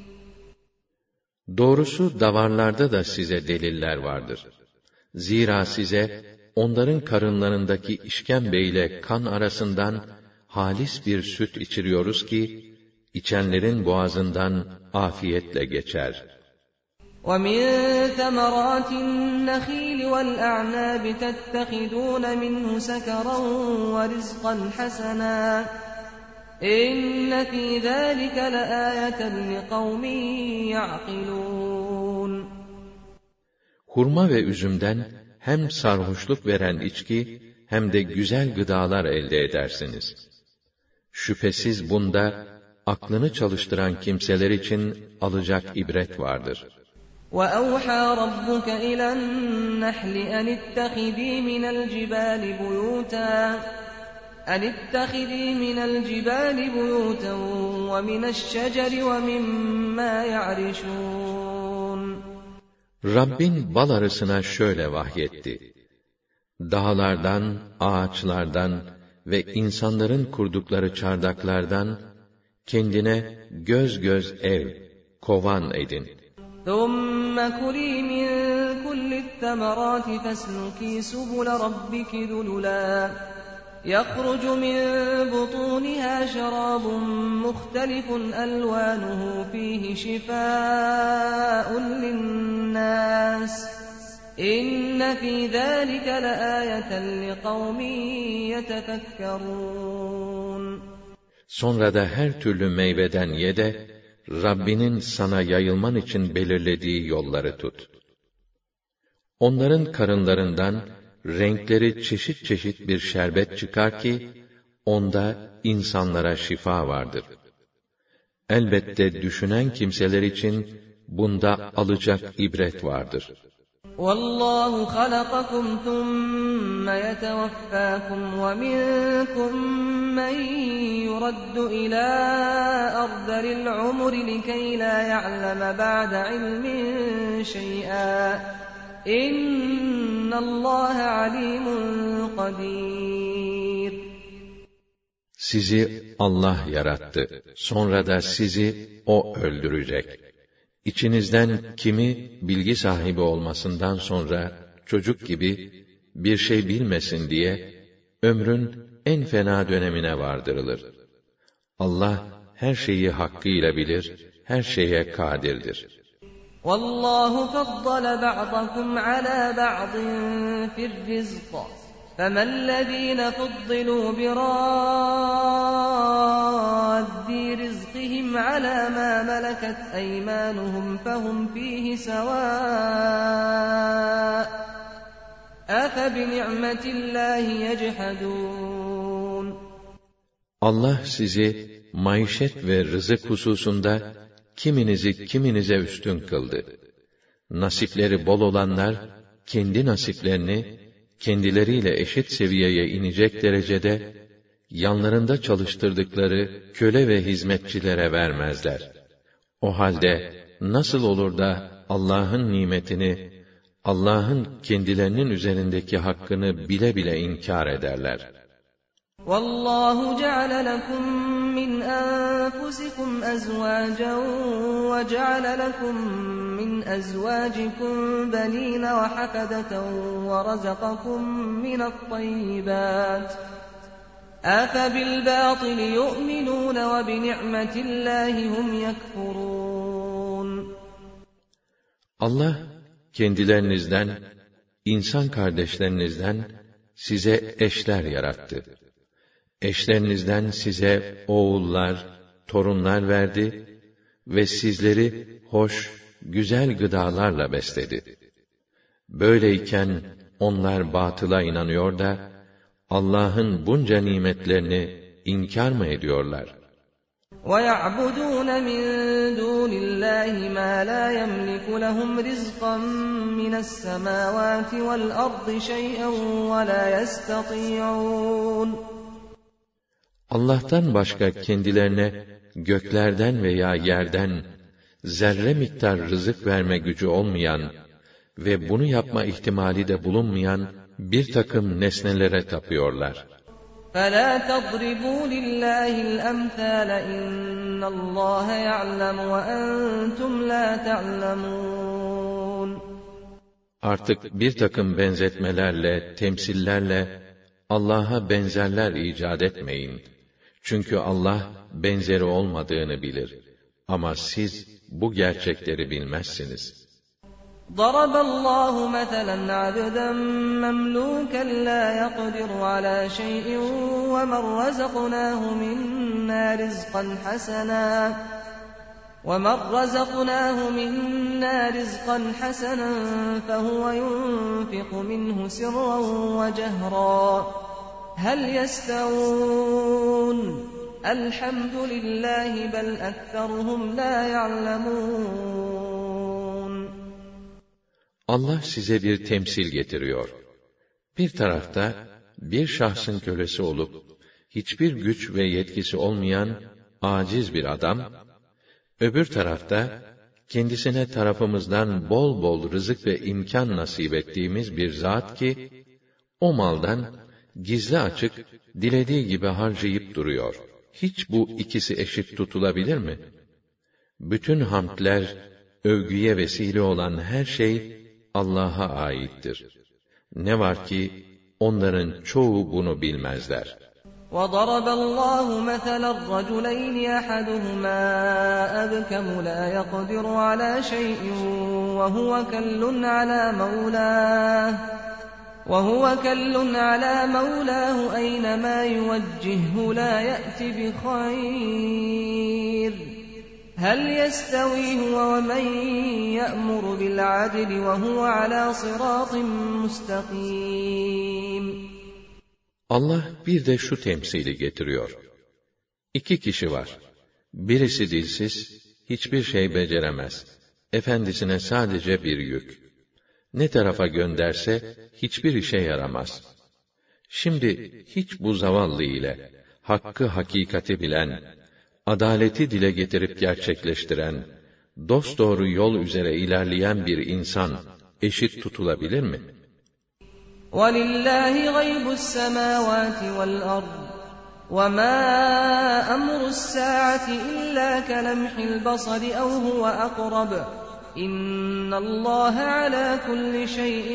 S1: Doğrusu davarlarda da size deliller vardır. Zira size onların karınlarındaki işkembe ile kan arasından halis bir süt içiriyoruz ki, içenlerin boğazından afiyetle geçer.
S2: وَمِن ثَمَرَاتِ النَّخِيلِ وَالْأَعْنَابِ تَتَّخِذُونَ مِنْهُ سَكَرًا وَرِزْقًا حَسَنًا إِنَّ فِي ذَٰلِكَ لَآيَةً لِقَوْمٍ يَعْقِلُونَ.
S1: Hurma ve üzümden hem sarhoşluk veren içki, hem de güzel gıdalar elde edersiniz. Şüphesiz bunda, aklını çalıştıran kimseler için alacak ibret vardır.
S2: وَأَوْحَى رَبُّكَ إِلَى النَّحْلِ أَنِ اتَّخِذِي مِنَ الْجِبَالِ بُيُوتًا وَمِنَ الشَّجَرِ وَمِمَّا يَعْرِشُونَ.
S1: Rabbin bal arısına şöyle vahyetti: dağlardan, ağaçlardan ve insanların kurdukları çardaklardan kendine göz göz ev, kovan edin.
S2: ثُمَّ كُلِي مِن كُلِّ الثَّمَرَاتِ فَاسْلُكِي سُبُلَ رَبِّكِ ذُلُلًا يَخْرُجُ مِن بُطُونِهَا شَرَابٌ مُخْتَلِفٌ أَلْوَانُهُ فِيهِ شِفَاءٌ لِلنَّاسِ إِنَّ فِي ذَٰلِكَ لَآيَةً لِقَوْمٍ يَتَفَكَّرُونَ.
S1: Sonra da her türlü meyveden ye de, Rabbinin sana yayılman için belirlediği yolları tut. Onların karınlarından renkleri çeşit çeşit bir şerbet çıkar ki, onda insanlara şifa vardır. Elbette düşünen kimseler için bunda alacak ibret vardır.
S2: وَاللّٰهُ خَلَقَكُمْ ثُمَّ يَتَوَفَّاكُمْ وَمِنكُم مَّن يُرَدُّ إِلَىٰ أَرْذَلِ الْعُمُرِ لِكَيْ لَا يَعْلَمَ بَعْدَ عِلْمٍ شَيْئًا إِنَّ اللّٰهَ عَلِيمٌ قَدِيرٌ.
S1: Sizi Allah yarattı. Sonra da sizi O öldürecek. İçinizden kimi bilgi sahibi olmasından sonra çocuk gibi bir şey bilmesin diye ömrün en fena dönemine vardırılır. Allah her şeyi hakkıyla bilir, her şeye kadirdir.
S2: وَاللّٰهُ فَضَّلَ بَعْضَكُمْ عَلَى بَعْضٍ فِي الرِّزْقِ فَمَا الَّذ۪ينَ فُضِّلُوا بِرَادِّ رِزْقِهِمْ عَلَى مَا مَلَكَتْ أَيْمَانُهُمْ فَهُمْ ف۪يهِ سَوَاءٌ أَفَبِنِعْمَةِ اللّٰهِ يَجْحَدُونَ.
S1: Allah sizi maişet ve rızık hususunda kiminizi kiminize üstün kıldı. Nasipleri bol olanlar kendi nasiplerini kendileriyle eşit seviyeye inecek derecede yanlarında çalıştırdıkları köle ve hizmetçilere vermezler. O halde nasıl olur da Allah'ın nimetini, Allah'ın kendilerinin üzerindeki hakkını bile bile inkar ederler?
S2: وَاللّٰهُ جَعَلَ لَكُم مِّنْ أَنفُسِكُمْ أَزْوَاجًا وَجَعَلَ لَكُم مِّنْ أَزْوَاجِكُم بَنِينَ وَحَفَدَةً وَرَزَقَكُم مِّنَ الطَّيِّبَاتِ أَفَبِالْبَاطِلِ يُؤْمِنُونَ وَبِنِعْمَةِ اللّٰهِ هُمْ يَكْفُرُونَ.
S1: Allah kendilerinizden, insan kardeşlerinizden size eşler yarattı. Eşlerinizden size oğullar, torunlar verdi ve sizleri hoş, güzel gıdalarla besledi. Böyleyken onlar batıla inanıyor da Allah'ın bunca nimetlerini inkar mı ediyorlar?
S2: وَيَعْبُدُونَ مِن دُونِ اللّٰهِ مَا لَا يَمْلِكُ لَهُمْ رِزْقًا مِّنَ السَّمَاوَاتِ وَالْأَرْضِ شَيْئًا وَلَا يَسْتَطِيعُونَ.
S1: Allah'tan başka kendilerine göklerden veya yerden zerre miktar rızık verme gücü olmayan ve bunu yapma ihtimali de bulunmayan bir takım nesnelere tapıyorlar.
S2: فَلَا تَضْرِبُوا لِلّٰهِ الْأَمْثَالَ إِنَّ اللّٰهَ يَعْلَمُ وَأَنْتُمْ لَا تَعْلَمُونَ.
S1: Artık bir takım benzetmelerle, temsillerle Allah'a benzerler icat etmeyin. Çünkü Allah benzeri olmadığını bilir. Ama siz bu gerçekleri bilmezsiniz.
S2: ضَرَبَ اللّٰهُ مَثَلًا عَبْدًا مَمْلُوكًا لَا يَقْدِرُ عَلَى شَيْءٍ وَمَنْ رَزَقْنَاهُ مِنَّا رِزْقًا حَسَنًا فَهُوَ يُنْفِقُ مِنْهُ سِرًّا وَجَهْرًا هَلْ يَسْتَوُونَ الْحَمْدُ لِلّٰهِ بَلْ أَكْثَرُهُمْ لَا يَعْلَمُونَ.
S1: Allah size bir temsil getiriyor. Bir tarafta bir şahsın kölesi olup hiçbir güç ve yetkisi olmayan aciz bir adam, öbür tarafta kendisine tarafımızdan bol bol rızık ve imkan nasip ettiğimiz bir zat ki o maldan gizli açık dilediği gibi harcayıp duruyor. Hiç bu ikisi eşit tutulabilir mi? Bütün hamdler, övgüye vesile olan her şey Allah'a aittir. Ne var ki onların çoğu bunu bilmezler.
S2: وَضَرَبَ اللّٰهُ مَثَلًا رَّجُلَيْنِ أَحَدُهُمَا أَبْكَمُ لَا يَقْدِرُ عَلَى شَيْءٍ وَهُوَ كَلٌّ عَلَى مَوْلَاهُ أَيْنَمَا يُوَجِّههُّ لَا يَأْتِ بِخَيْرٍ هَلْ يَسْتَوِي هُوَ وَمَنْ يَأْمُرُ بِالْعَدْلِ وَهُوَ عَلَى صِرَاطٍ مُسْتَقِيمٍ.
S1: Allah bir de şu temsili getiriyor. İki kişi var. Birisi dilsiz, hiçbir şey beceremez. Efendisine sadece bir yük. Ne tarafa gönderse hiçbir işe yaramaz. Şimdi hiç bu zavallı ile hakkı hakikati bilen, adaleti dile getirip gerçekleştiren, dosdoğru yol üzere ilerleyen bir insan eşit tutulabilir mi?
S2: وَلِلَّهِ غَيْبُ السَّمَاوَاتِ وَالْأَرْضِ وَمَا أَمْرُ السَّاعَةِ إِلَّا كَلَمْحِ الْبَصَرِ أَوْ هُوَ أَقْرَبُ إِنَّ اللَّهَ عَلَى كُلِّ شَيْءٍ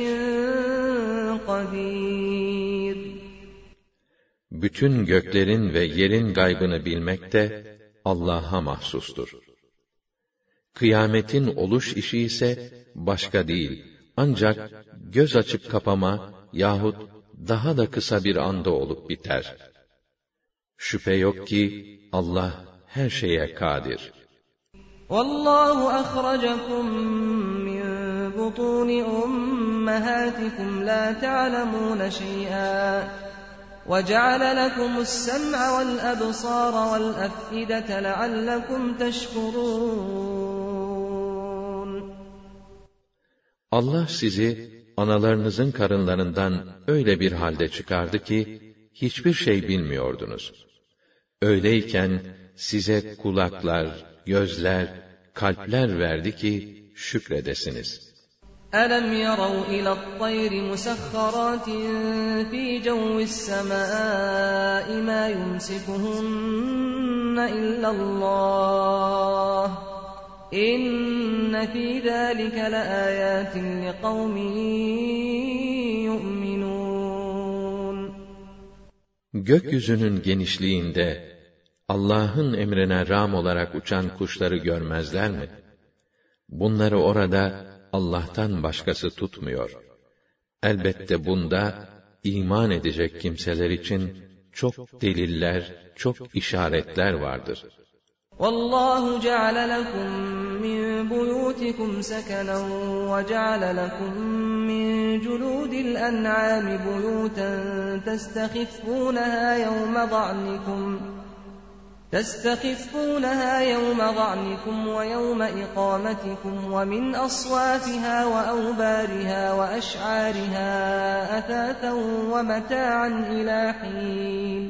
S2: قَدِيرٌ.
S1: Bütün göklerin ve yerin gaybını bilmek de Allah'a mahsustur. Kıyametin oluş işi ise başka değil, ancak göz açıp kapama yahut daha da kısa bir anda olup biter. Şüphe yok ki Allah her şeye kadir.
S2: وَاللّٰهُ أَخْرَجَكُمْ مِنْ بُطُونِ أُمَّهَاتِكُمْ لَا تَعْلَمُونَ شَيْئًا وَجَعَلَ لَكُمُ السَّمْعَ وَالْأَبْصَارَ وَالْأَفْئِدَةَ لَعَلَّكُمْ تَشْكُرُونَ.
S1: Allah sizi analarınızın karınlarından öyle bir halde çıkardı ki hiçbir şey bilmiyordunuz. Öyleyken size kulaklar, gözler, kalpler verdi ki şükredesiniz.
S2: أَلَمْ يَرَوْا إِلَى الطَّيْرِ مُسَخَّرَاتٍ فِي جَوِّ السَّمَاءِ مَا يُمْسِكُهُنَّ إِلَّا اللَّهُ إِنَّ فِي ذَلِكَ لَآيَاتٍ لِقَوْمٍ يُؤْمِنُونَ.
S1: Gökyüzünün genişliğinde Allah'ın emrine rağm olarak uçan kuşları görmezler mi? Bunları orada Allah'tan başkası tutmuyor. Elbette bunda iman edecek kimseler için çok deliller, çok işaretler vardır.
S2: وَاللّٰهُ جَعَلَ لَكُمْ مِنْ بُيُوتِكُمْ سَكَنًا وَجَعَلَ لَكُمْ مِنْ جُلُودِ الْأَنْعَامِ بُيُوتًا تستخفونها يوم ضعنكم ويوم إقامتكم ومن أصوافها وأوبارها وأشعارها أثاثا ومتاعا إلى حين.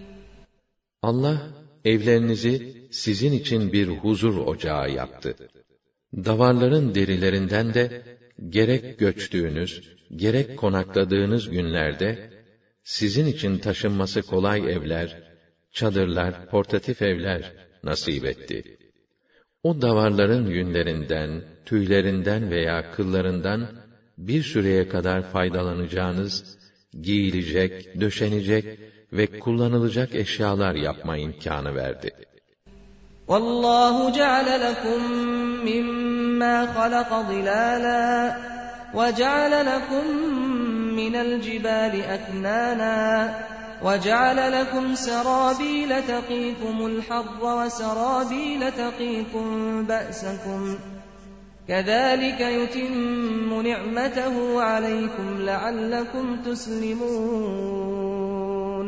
S1: Allah evlerinizi sizin için bir huzur ocağı yaptı. Davarların derilerinden de gerek göçtüğünüz, gerek konakladığınız günlerde sizin için taşınması kolay evler, çadırlar, portatif evler nasip etti. O davarların yünlerinden, tüylerinden veya kıllarından bir süreye kadar faydalanacağınız, giyilecek, döşenecek ve kullanılacak eşyalar yapma imkânı verdi.
S2: وَاللّٰهُ جَعَلَ لَكُمْ مِمَّا خَلَقَ ظِلَالًا وَجَعَلَ لَكُمْ مِنَ الْجِبَالِ أَكْنَانًا وَجَعَلَ لَكُمْ سَرَابِيلَ تَقِيكُمُ الْحَرَّ وَسَرَابِيلَ تَقِيكُمْ بَأْسَكُمْ كَذَٰلِكَ يُتِمُّ نِعْمَتَهُ عَلَيْكُمْ لَعَلَّكُمْ تُسْلِمُونَ.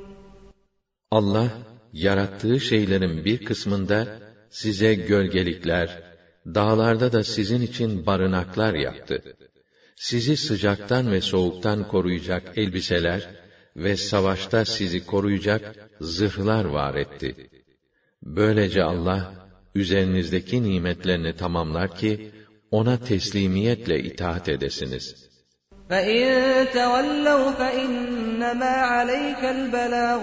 S1: Allah, yarattığı şeylerin bir kısmında size gölgelikler, dağlarda da sizin için barınaklar yaptı. Sizi sıcaktan ve soğuktan koruyacak elbiseler ve savaşta sizi koruyacak zırhlar var etti. Böylece Allah, üzerinizdeki nimetlerini tamamlar ki, ona teslimiyetle itaat edesiniz.
S2: فَاِنْ تَوَلَّوْا فَاِنَّمَا عَلَيْكَ الْبَلَاغُ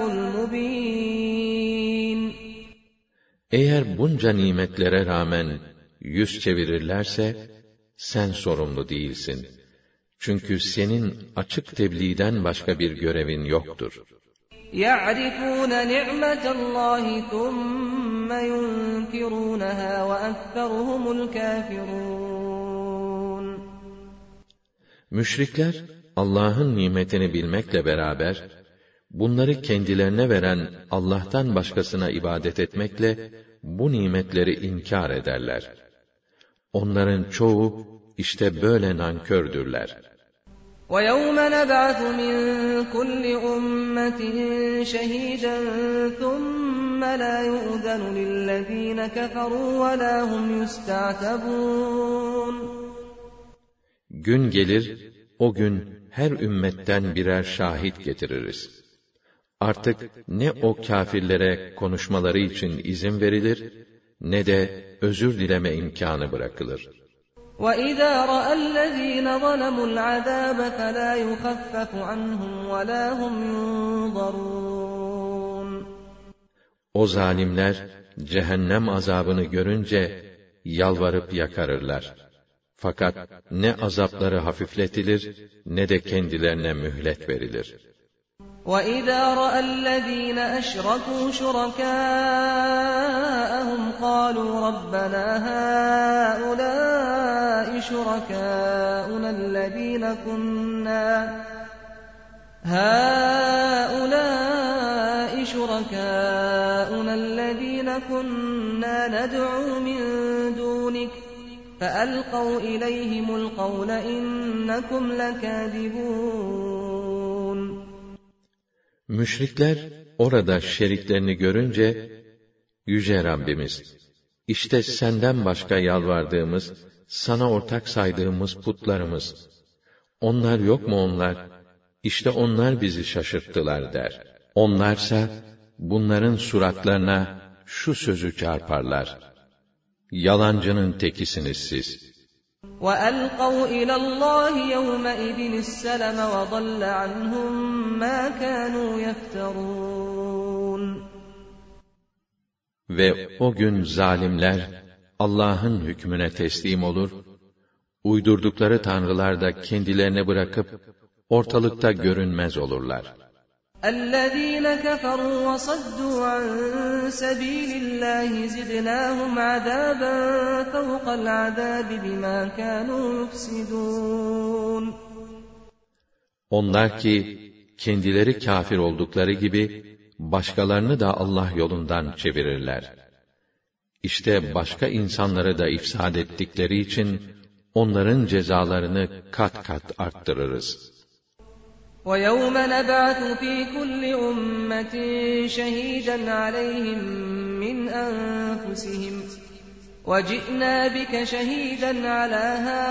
S2: الْمُب۪ينَ.
S1: Eğer bunca nimetlere rağmen yüz çevirirlerse, sen sorumlu değilsin. Çünkü senin açık tebliğden başka bir görevin yoktur.
S2: يَعْرِفُونَ نِعْمَةَ اللّٰهِ ثُمَّ يُنْكِرُونَهَا وَأَكْثَرُهُمُ الْكَافِرُونَ.
S1: Müşrikler, Allah'ın nimetini bilmekle beraber, bunları kendilerine veren Allah'tan başkasına ibadet etmekle, bu nimetleri inkar ederler. Onların çoğu işte böyle nankördürler.
S2: وَيَوْمَ نَبْعَثُ مِنْ كُلِّ أُمَّةٍ شَهِيدًا ثُمَّ لَا يُؤْذَنُ لِلَّذ۪ينَ كَفَرُوا وَلَا هُمْ يُسْتَعْتَبُونَ
S1: Gün gelir, o gün her ümmetten birer şahit getiririz. Artık ne o kâfirlere konuşmaları için izin verilir, ne de özür dileme imkânı bırakılır.
S2: وَإِذَا رَأَى الَّذ۪ينَ ظَلَمُوا الْعَذَابَ فَلَا يُخَفَّفُ عَنْهُمْ وَلَا هُمْ يُنظَرُونَ
S1: O zalimler, cehennem azabını görünce, yalvarıp yakarırlar. Fakat ne azapları hafifletilir, ne de kendilerine mühlet verilir.
S2: وَإِذَا رَأَى الَّذ۪ينَ أَشْرَكُوا شُرَكَاءَهُمْ قَالُوا رَبَّنَا هَٰؤُلَاءِ شُرَكَاؤُنَا الَّذ۪ينَ كُنَّا نَدْعُو مِنْ دُونِكَ فَأَلْقَوْا إِلَيْهِمُ الْقَوْلَ إِنَّكُمْ لَكَاذِبُونَ
S1: Müşrikler orada şeriklerini görünce, Yüce Rabbimiz, işte senden başka yalvardığımız, sana ortak saydığımız putlarımız, onlar yok mu onlar? İşte onlar bizi şaşırttılar der. Onlarsa bunların suratlarına şu sözü çarparlar: yalancının tekisiniz siz.
S2: وَأَلْقَوْا إِلَى اللّٰهِ يَوْمَئِذٍ السَّلَمَ وَضَلَّ عَنْهُمْ مَا كَانُوا يَفْتَرُونَ
S1: Ve o gün zalimler Allah'ın hükmüne teslim olur, uydurdukları tanrılar da kendilerine bırakıp ortalıkta görünmez olurlar.
S2: الَّذ۪ينَ كَفَرُوا وَصَدُّوا عَنْ سَب۪يلِ اللّٰهِ زِدْنَاهُمْ عَذَابًا فَوْقَ الْعَذَابِ بِمَا كَانُوا يُفْسِدُونَ
S1: Onlar ki kendileri kâfir oldukları gibi başkalarını da Allah yolundan çevirirler. İşte başka insanları da ifsad ettikleri için onların cezalarını kat kat arttırırız.
S2: وَيَوْمَ نَبْعَثُ ف۪ي كُلِّ أُمَّةٍ شَهِيدًا عَلَيْهِمْ مِنْ أَنْفُسِهِمْ وَجِئْنَا بِكَ شَهِيدًا عَلَى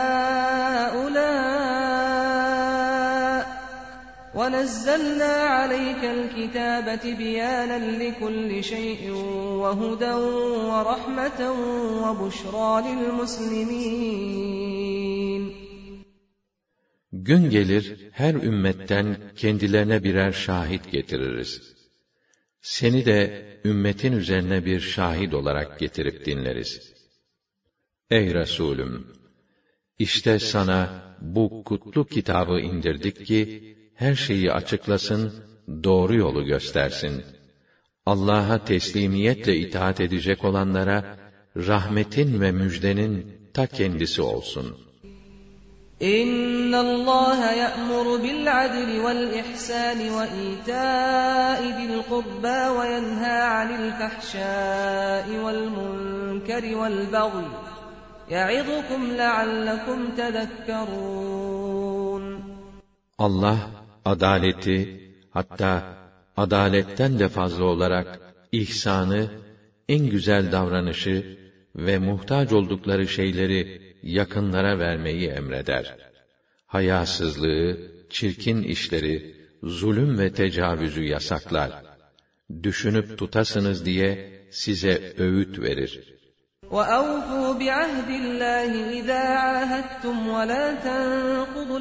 S2: هَٰؤُلَاءِ وَنَزَّلْنَا عَلَيْكَ الْكِتَابَ تِبْيَانًا لِكُلِّ شَيْءٍ وَهُدًى وَرَحْمَةً وَبُشْرَى لِلْمُسْلِمِينَ
S1: Gün gelir, her ümmetten kendilerine birer şahit getiririz. Seni de ümmetin üzerine bir şahit olarak getirip dinleriz. Ey Resulüm! İşte sana bu kutlu kitabı indirdik ki, her şeyi açıklasın, doğru yolu göstersin. Allah'a teslimiyetle itaat edecek olanlara, rahmetin ve müjdenin ta kendisi olsun.
S2: إِنَّ اللّٰهَ يَأْمُرُ بِالْعَدْلِ وَالْإِحْسَانِ وَإِيتَاءِ ذِي الْقُرْبَى وَيَنْهَى عَنِ الْفَحْشَاءِ وَالْمُنكَرِ وَالْبَغْيِ يَعِظُكُمْ لَعَلَّكُمْ تَذَكَّرُونَ
S1: Allah, adaleti, hatta adaletten de fazla olarak ihsanı, en güzel davranışı ve muhtaç oldukları şeyleri yakınlara vermeyi emreder. Hayasızlığı, çirkin işleri, zulüm ve tecavüzü yasaklar. Düşünüp tutasınız diye size öğüt verir.
S2: وَأَوْفُوا بِعَهْدِ اللّٰهِ إِذَا عَاهَدتُّمْ وَلَا تَنقُضُوا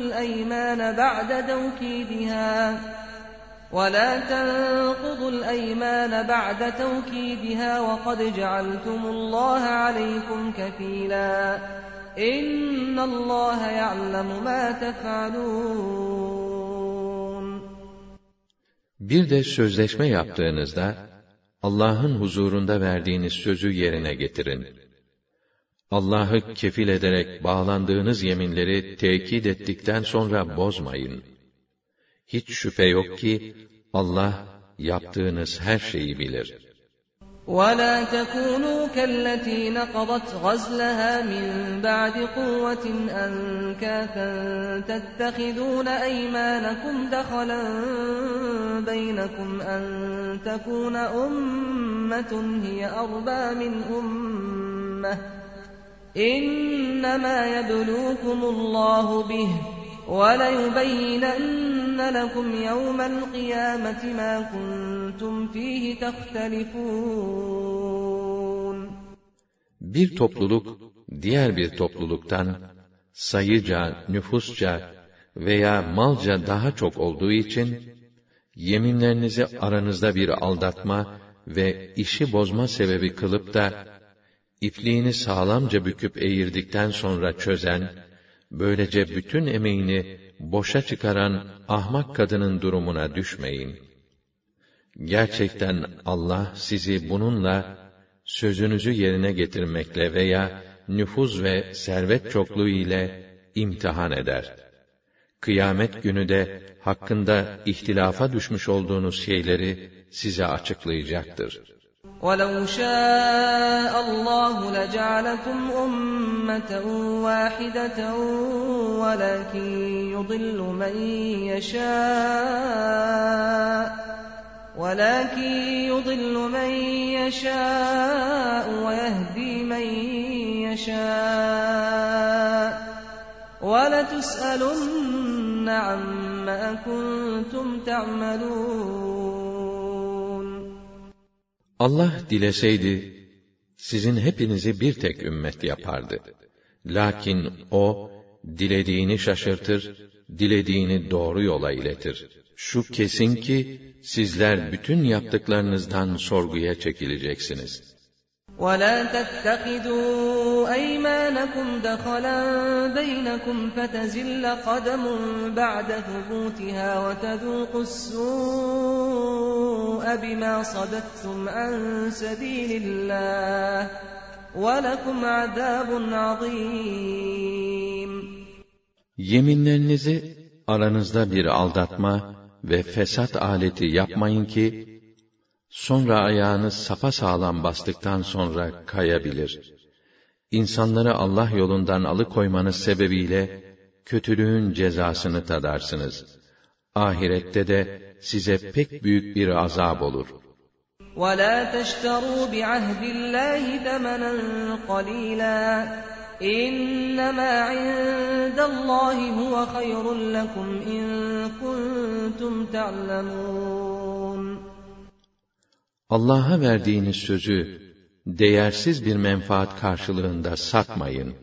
S2: الْأَيْمَانَ بَعْدَ تَوْكِيدِهَا وَقَدْ جَعَلْتُمُ اللّٰهَ عَلَيْكُمْ كَفِيلًا إِنَّ اللّٰهَ يَعْلَمُ مَا تَفْعَلُونَ
S1: Bir de sözleşme yaptığınızda, Allah'ın huzurunda verdiğiniz sözü yerine getirin. Allah'ı kefil ederek bağlandığınız yeminleri tekit ettikten sonra bozmayın. Hiç şüphe yok ki, Allah yaptığınız her şeyi bilir.
S2: وَلَا تَكُونُوا كَالَّتِي نَقَضَتْ غَزْلَهَا مِنْ بَعْدِ قُوَّةٍ أَنْكَاثًا تَتَّخِذُونَ أَيْمَانَكُمْ دَخَلًا بَيْنَكُمْ أَنْ تَكُونَ أُمَّةٌ هِيَ أَرْبَى مِنْ أُمَّةٍ إِنَّمَا يَبْلُوكُمُ اللَّهُ بِهِ وَلَيُبَيِّنَنَّ لَكُمْ يَوْمَ الْقِيَامَةِ مَا كُنْتُمْ فِيهِ تَخْتَلِفُونَ.
S1: Bir topluluk diğer bir topluluktan sayıca, nüfusça veya malca daha çok olduğu için yeminlerinizi aranızda bir aldatma ve işi bozma sebebi kılıp da ipliğini sağlamca büküp eğirdikten sonra çözen, böylece bütün emeğini boşa çıkaran ahmak kadının durumuna düşmeyin. Gerçekten Allah sizi bununla sözünüzü yerine getirmekle veya nüfuz ve servet çokluğu ile imtihan eder. Kıyamet günü de hakkında ihtilafa düşmüş olduğunuz şeyleri size açıklayacaktır.
S2: وَلَوْ شَاءَ اللّٰهُ لَجَعَلَكُمْ أُمَّةً وَاحِدَةً وَلَكِنْ يُضِلُّ مَنْ يَشَاءُ وَيَهْدِي مَنْ يَشَاءُ وَلَتُسْأَلُنَّ عَمَّا كُنْتُمْ تَعْمَلُونَ.
S1: Allah dileseydi, sizin hepinizi bir tek ümmet yapardı. Lakin O, dilediğini şaşırtır, dilediğini doğru yola iletir. Şu kesin ki, sizler bütün yaptıklarınızdan sorguya çekileceksiniz.
S2: وَلَا تَتَّخِذُوا أَيْمَانَكُمْ دَخَلًا بَيْنَكُمْ فَتَزِلَّ قَدَمٌ بَعْدَ ثُبُوتِهَا وَتَذُوقُوا السُّوءَ بِمَا صَدَدتُّمْ عَنْ سَبِيلِ اللّٰهِ وَلَكُمْ عَذَابٌ عَظِيمٌ.
S1: Yeminlerinizi aranızda bir aldatma ve fesat aleti yapmayın ki, sonra ayağınız sapasağlam bastıktan sonra kayabilir. İnsanları Allah yolundan alıkoymanız sebebiyle kötülüğün cezasını tadarsınız. Ahirette de size pek büyük bir azap olur.
S2: وَلَا تَشْتَرُوا بِعَهْدِ اللّٰهِ ثَمَنًا قَلِيلًا إِنَّمَا عِندَ اللّٰهِ هُوَ خَيْرٌ لَكُمْ إِن كُنتُمْ تَعْلَمُونَ.
S1: Allah'a verdiğiniz sözü değersiz bir menfaat karşılığında satmayın.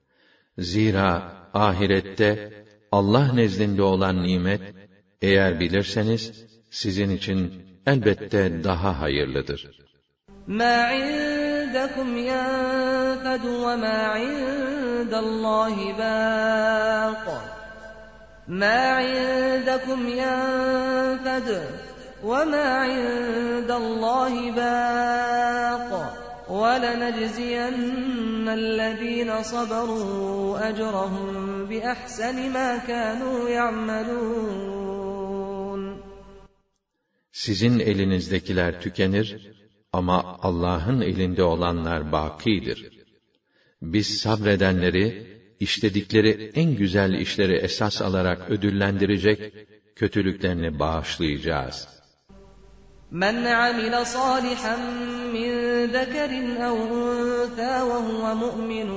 S1: Zira ahirette Allah nezdinde olan nimet, eğer bilirseniz sizin için elbette daha hayırlıdır.
S2: مَا عِندَكُمْ يَنْفَدُ وَمَا عِندَ اللّٰهِ بَاقٍ مَا عِندَكُمْ يَنْفَدُ وَمَا عِندَ اللّٰهِ بَاقٍ وَلَنَجْزِيَنَّ الَّذ۪ينَ صَبَرُوا أَجْرَهُمْ بِأَحْسَنِ مَا كَانُوا يَعْمَلُونَ.
S1: Sizin elinizdekiler tükenir ama Allah'ın elinde olanlar bakidir. Biz sabredenleri, işledikleri en güzel işleri esas alarak ödüllendirecek, kötülüklerini bağışlayacağız.
S2: مَنْ عَمِلَ صَالِحًا مِّن ذَكَرٍ أَوْ أُنثَىٰ وَهُوَ مُؤْمِنٌ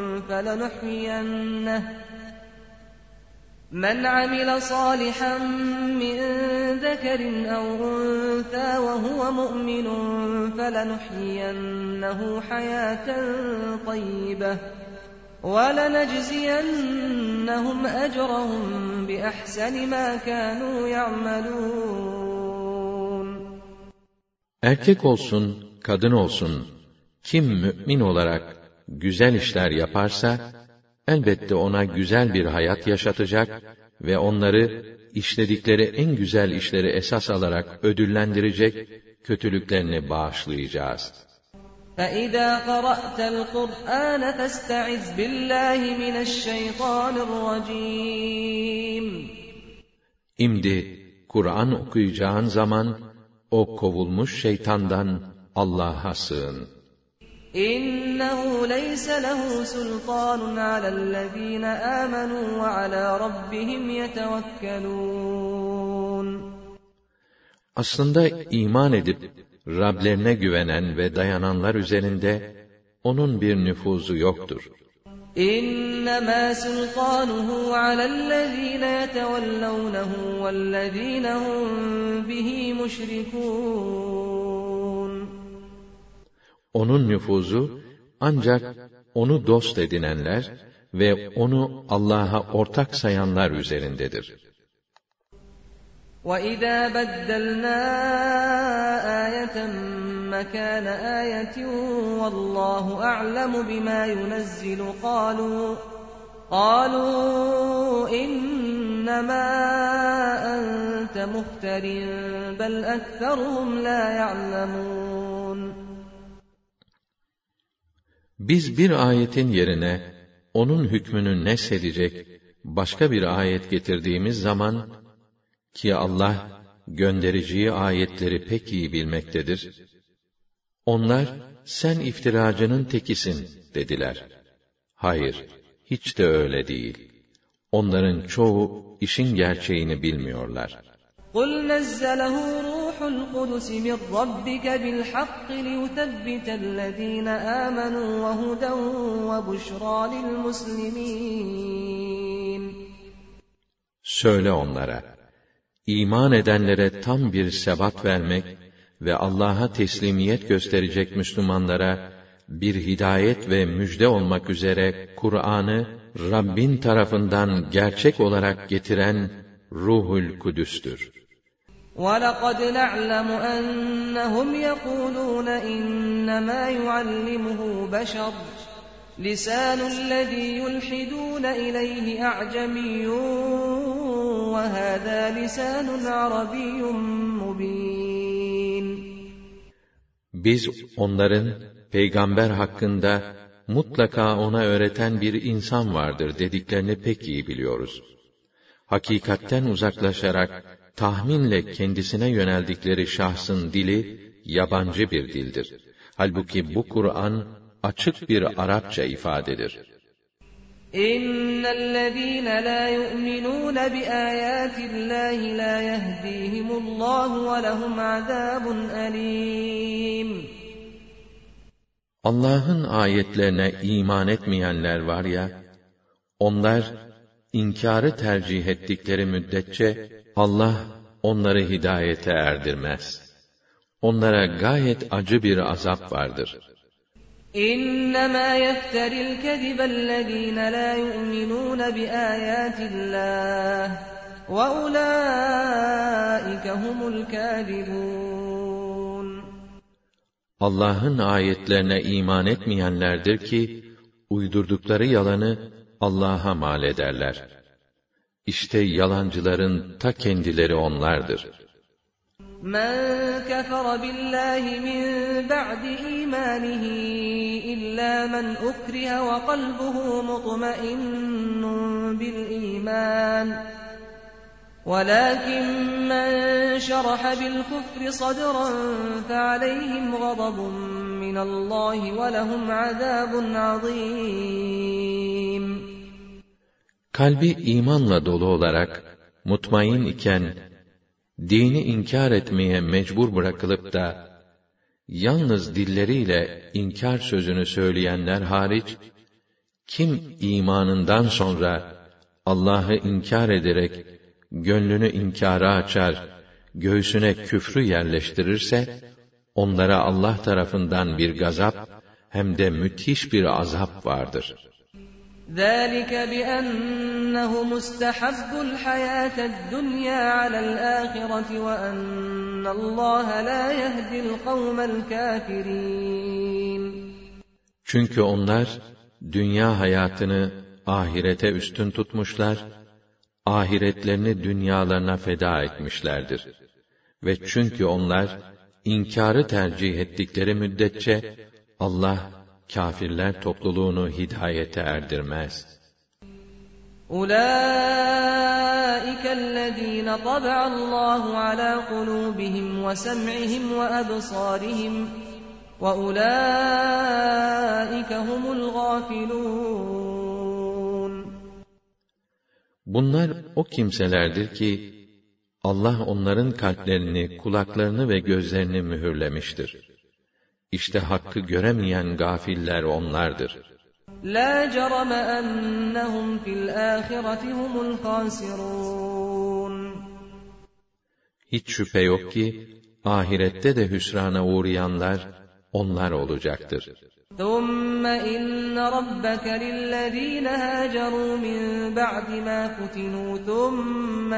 S2: فَلَنُحْيِيَنَّهُ حَيَاةً طَيِّبَةً وَلَنَجْزِيَنَّهُمْ أَجْرَهُمْ بِأَحْسَنِ مَا كَانُوا يَعْمَلُونَ.
S1: Erkek olsun, kadın olsun, kim mümin olarak güzel işler yaparsa, elbette ona güzel bir hayat yaşatacak ve onları işledikleri en güzel işleri esas alarak ödüllendirecek, kötülüklerini bağışlayacağız.
S2: فَإِذَا قَرَأْتَ الْقُرْآنَ فَاسْتَعِذْ بِاللّٰهِ مِنَ الشَّيْطَانِ الرَّجِيمِ.
S1: İmdi Kur'an okuyacağın zaman o kovulmuş şeytandan Allah'a sığın.
S2: İnnehu leyse lehu sultanun alellezine amenu ve ala rabbihim yetevekkelun.
S1: Aslında iman edip Rablerine güvenen ve dayananlar üzerinde onun bir nüfuzu yoktur.
S2: İnnemâ sultanuhu alellezîne yetevellevnehu vellezîne hum bihi müşrikûn.
S1: Onun nüfuzu ancak onu dost edinenler ve onu Allah'a ortak sayanlar üzerindedir.
S2: وَإِذَا بَدَّلْنَا آيَةً مَكَانَ آيَةٍ وَاللّٰهُ أَعْلَمُ بِمَا يُنَزِّلُ قَالُوا إِنَّمَا أَنْتَ مُفْتَرٍ بَلْ أَكْثَرُهُمْ لَا يَعْلَمُونَ.
S1: Biz bir ayetin yerine onun hükmünü nesedecek başka bir ayet getirdiğimiz zaman ki Allah göndereceği ayetleri pek iyi bilmektedir. Onlar sen iftiracının tekisin dediler. Hayır, hiç de öyle değil. Onların çoğu işin gerçeğini bilmiyorlar.
S2: قُلْ نَزَّلَهُ رُوحُ الْقُدُسِ مِنْ رَبِّكَ بِالْحَقِّ لِيُثَبِّتَ الَّذ۪ينَ آمَنُوا وَهُدًى وَبُشْرَى لِلْمُسْلِمِينَ.
S1: Söyle onlara, İman edenlere tam bir sebat vermek ve Allah'a teslimiyet gösterecek Müslümanlara bir hidayet ve müjde olmak üzere Kur'an'ı Rabbin tarafından gerçek olarak getiren Ruhul Kudüs'tür.
S2: وَلَقَدْ نَعْلَمُ أَنَّهُمْ يَقُولُونَ إِنَّمَا يُعَلِّمُهُ بَشَرٌ لِسَانُ الَّذِي يُلْحِدُونَ إِلَيْهِ أَعْجَمِيٌّ وَهَذَا لِسَانٌ عَرَبِيٌّ مُبِينٌ.
S1: Biz onların peygamber hakkında mutlaka ona öğreten bir insan vardır dediklerini pek iyi biliyoruz. Hakikatten uzaklaşarak tahminle kendisine yöneldikleri şahsın dili yabancı bir dildir. Halbuki bu Kur'an açık bir Arapça ifadedir.
S2: İnnellezîne lâ yu'minûne biâyâtillâhi lâ yehdîhimullahu ve lehum azâbun elîm.
S1: Allah'ın ayetlerine iman etmeyenler var ya, onlar İnkarı tercih ettikleri müddetçe Allah onları hidayete erdirmez. Onlara gayet acı bir azap vardır.
S2: İnnemâ yefteril kezibellezîne lâ yu'minûne biâyâtillâh ve ulâike humul kâzibûn.
S1: Allah'ın ayetlerine iman etmeyenlerdir ki, uydurdukları yalanı Allah'a mal ederler. İşte yalancıların ta kendileri onlardır.
S2: Men kefere billahi min ba'di imanihi illa men ukriha ve kalbuhu mutmainnun bil iman. ولكن من شرح بالكفر صدرا فعليهم غضب من الله ولهم عذاب عظيم.
S1: Kalbi imanla dolu olarak mutmain iken dini inkar etmeye mecbur bırakılıp da yalnız dilleriyle inkar sözünü söyleyenler hariç kim imanından sonra Allah'ı inkar ederek gönlünü inkara açar, göğsüne küfrü yerleştirirse, onlara Allah tarafından bir gazap, hem de müthiş bir azap vardır.
S2: ذَٰلِكَ بِأَنَّهُ مُسْتَحَبُّ الْحَيَاةَ الدُّنْيَا عَلَى الْآخِرَةِ وَأَنَّ اللّٰهَ لَا يَهْدِي الْقَوْمَ الْكَافِرِينَ.
S1: Çünkü onlar, dünya hayatını ahirete üstün tutmuşlar, ahiretlerini dünyalarına feda etmişlerdir. Ve çünkü onlar, inkarı tercih ettikleri müddetçe, Allah, kâfirler topluluğunu hidayete erdirmez.
S2: أُولَٰئِكَ الَّذ۪ينَ طَبَعَ اللّٰهُ عَلَى قُلُوبِهِمْ وَسَمْعِهِمْ وَأَبْصَارِهِمْ وَأُولَٰئِكَ هُمُ الْغَافِلُونَ.
S1: Bunlar o kimselerdir ki Allah onların kalplerini, kulaklarını ve gözlerini mühürlemiştir. İşte hakkı göremeyen gafiller onlardır.
S2: لَا جَرَمَ أَنَّهُمْ فِي الْآخِرَةِ هُمُ الْخَاسِرُونَ.
S1: Hiç şüphe yok ki ahirette de hüsrana uğrayanlar onlar olacaktır.
S2: ثُمَّ إِنَّ رَبَّكَ لِلَّذِينَ هَاجَرُوا مِن بَعْدِ مَا فُتِنُوا ثُمَّ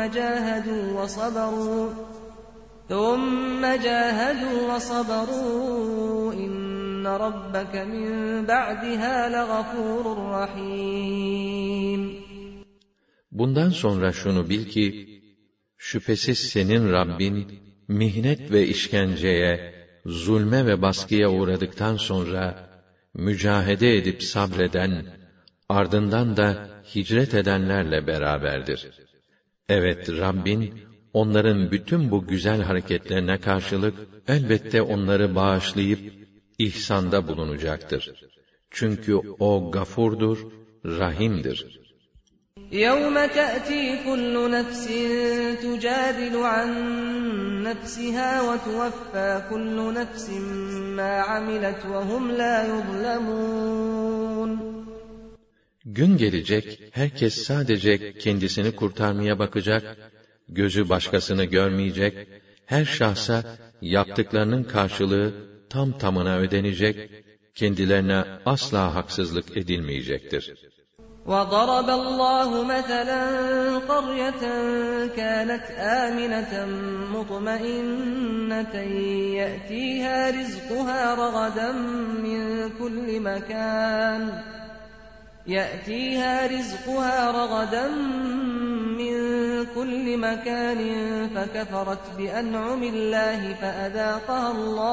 S2: جَاهَدُوا وَصَبَرُوا إِنَّ رَبَّكَ مِن بَعْدِهَا لَغَفُورٌ رَّحِيمٌ.
S1: Bundan sonra şunu bil ki, şüphesiz senin Rabbin, mihnet ve işkenceye, zulme ve baskıya uğradıktan sonra, mücahede edip sabreden, ardından da hicret edenlerle beraberdir. Evet, Rabbin, onların bütün bu güzel hareketlerine karşılık, elbette onları bağışlayıp, ihsanda bulunacaktır. Çünkü o gafurdur, rahimdir.
S2: يَوْمَ تَأْتِي كُلُّ نَفْسٍ تُجَادِلُ عَن نَّفْسِهَا وَتُوَفَّى كُلُّ نَفْسٍ مَّا عَمِلَتْ وَهُمْ لَا يُظْلَمُونَ.
S1: Gün gelecek, herkes sadece kendisini kurtarmaya bakacak, gözü başkasını görmeyecek, her şahsa yaptıklarının karşılığı tam tamına ödenecek, kendilerine asla haksızlık edilmeyecektir.
S2: وَضَرَبَ اللّٰهُ مَثَلًا قَرْيَةً كَانَتْ آمِنَةً مُطْمَئِنَّةً يَأْتِيهَا رِزْقُهَا رَغَدًا مِّن كُلِّ مَكَانٍ فَكَفَرَتْ بِأَنْعُمِ اللّٰهِ فَأَذَاقَهَا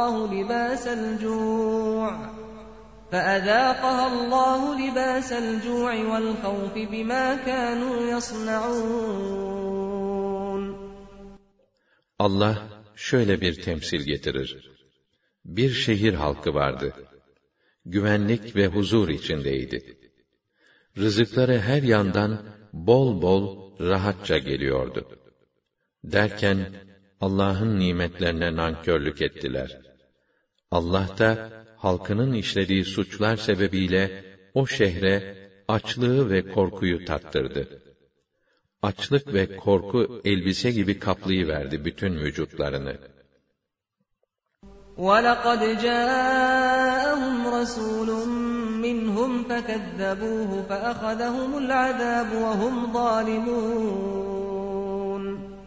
S2: اللّٰهُ لِبَاسَ الْجُوعِ وَالْخَوْفِ بِمَا كَانُوا يَصْنَعُونَ.
S1: Allah şöyle bir temsil getirir. Bir şehir halkı vardı. Güvenlik ve huzur içindeydi. Rızıkları her yandan bol bol rahatça geliyordu. Derken Allah'ın nimetlerine nankörlük ettiler. Allah da halkının işlediği suçlar sebebiyle o şehre açlığı ve korkuyu tattırdı. Açlık ve korku elbise gibi kaplayıverdi bütün vücutlarını.
S2: وَلَقَدْ جَاءَهُمْ رَسُولٌ مِّنْهُمْ فَكَذَّبُوهُ فَأَخَذَهُمُ الْعَذَابُ وَهُمْ ظَالِمُونَ.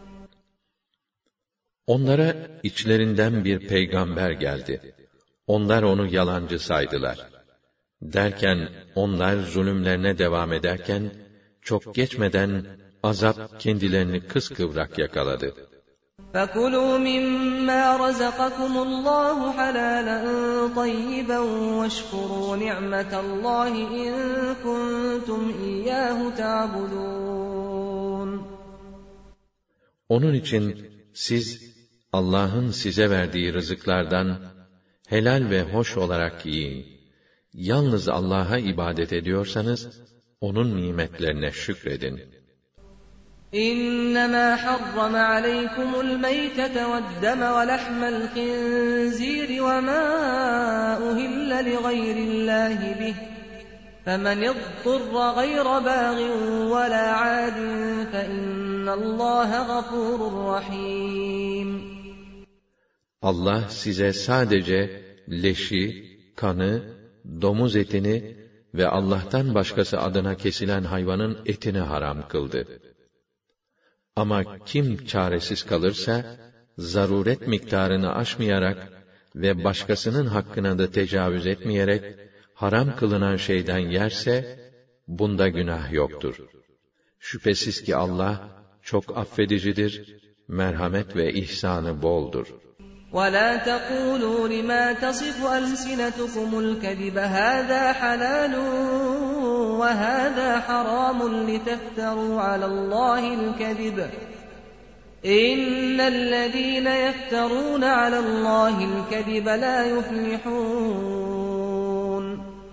S1: Onlara içlerinden bir peygamber geldi. Onlar onu yalancı saydılar. Derken onlar zulümlerine devam ederken, çok geçmeden azap kendilerini kıskıvrak yakaladı.
S2: فَكُلُوا مِمَّا رَزَقَكُمُ اللّٰهُ حَلَالًا طَيِّبًا وَاشْكُرُوا نِعْمَةَ اللّٰهِ إِن كُنتُمْ إِيَّاهُ تَعْبُدُونَ.
S1: Onun için siz Allah'ın size verdiği rızıklardan helal ve hoş olarak yiyin. Yalnız Allah'a ibadet ediyorsanız onun nimetlerine şükredin.
S2: إِنَّمَا حَرَّمَ عَلَيْكُمُ الْمَيْتَةَ وَالدَّمَ وَلَحْمَ الْخِنزِيرِ وَمَا أُهِلَّ لِغَيْرِ اللّٰهِ بِهِ فَمَنِ اضْطُرَّ غَيْرَ بَاغٍ وَلَا عَادٍ فَإِنَّ اللّٰهَ غَفُورٌ رَّحِيمٌ.
S1: Allah size sadece leşi, kanı, domuz etini ve Allah'tan başkası adına kesilen hayvanın etini haram kıldı. Ama kim çaresiz kalırsa, zaruret miktarını aşmayarak ve başkasının hakkına da tecavüz etmeyerek, haram kılınan şeyden yerse, bunda günah yoktur. Şüphesiz ki Allah, çok affedicidir, merhamet ve ihsanı boldur.
S2: وَلَا تَقُولُوا لِمَا تَصِفُ أَلْسِنَتُكُمُ الْكَذِبَ هَذَا حَلَالٌ وَهَذَا حَرَامٌ لِتَفْتَرُوا عَلَى اللّٰهِ الْكَذِبَ İnnellezîne yefterûne alallâhil kezibe lâ yuflihûn.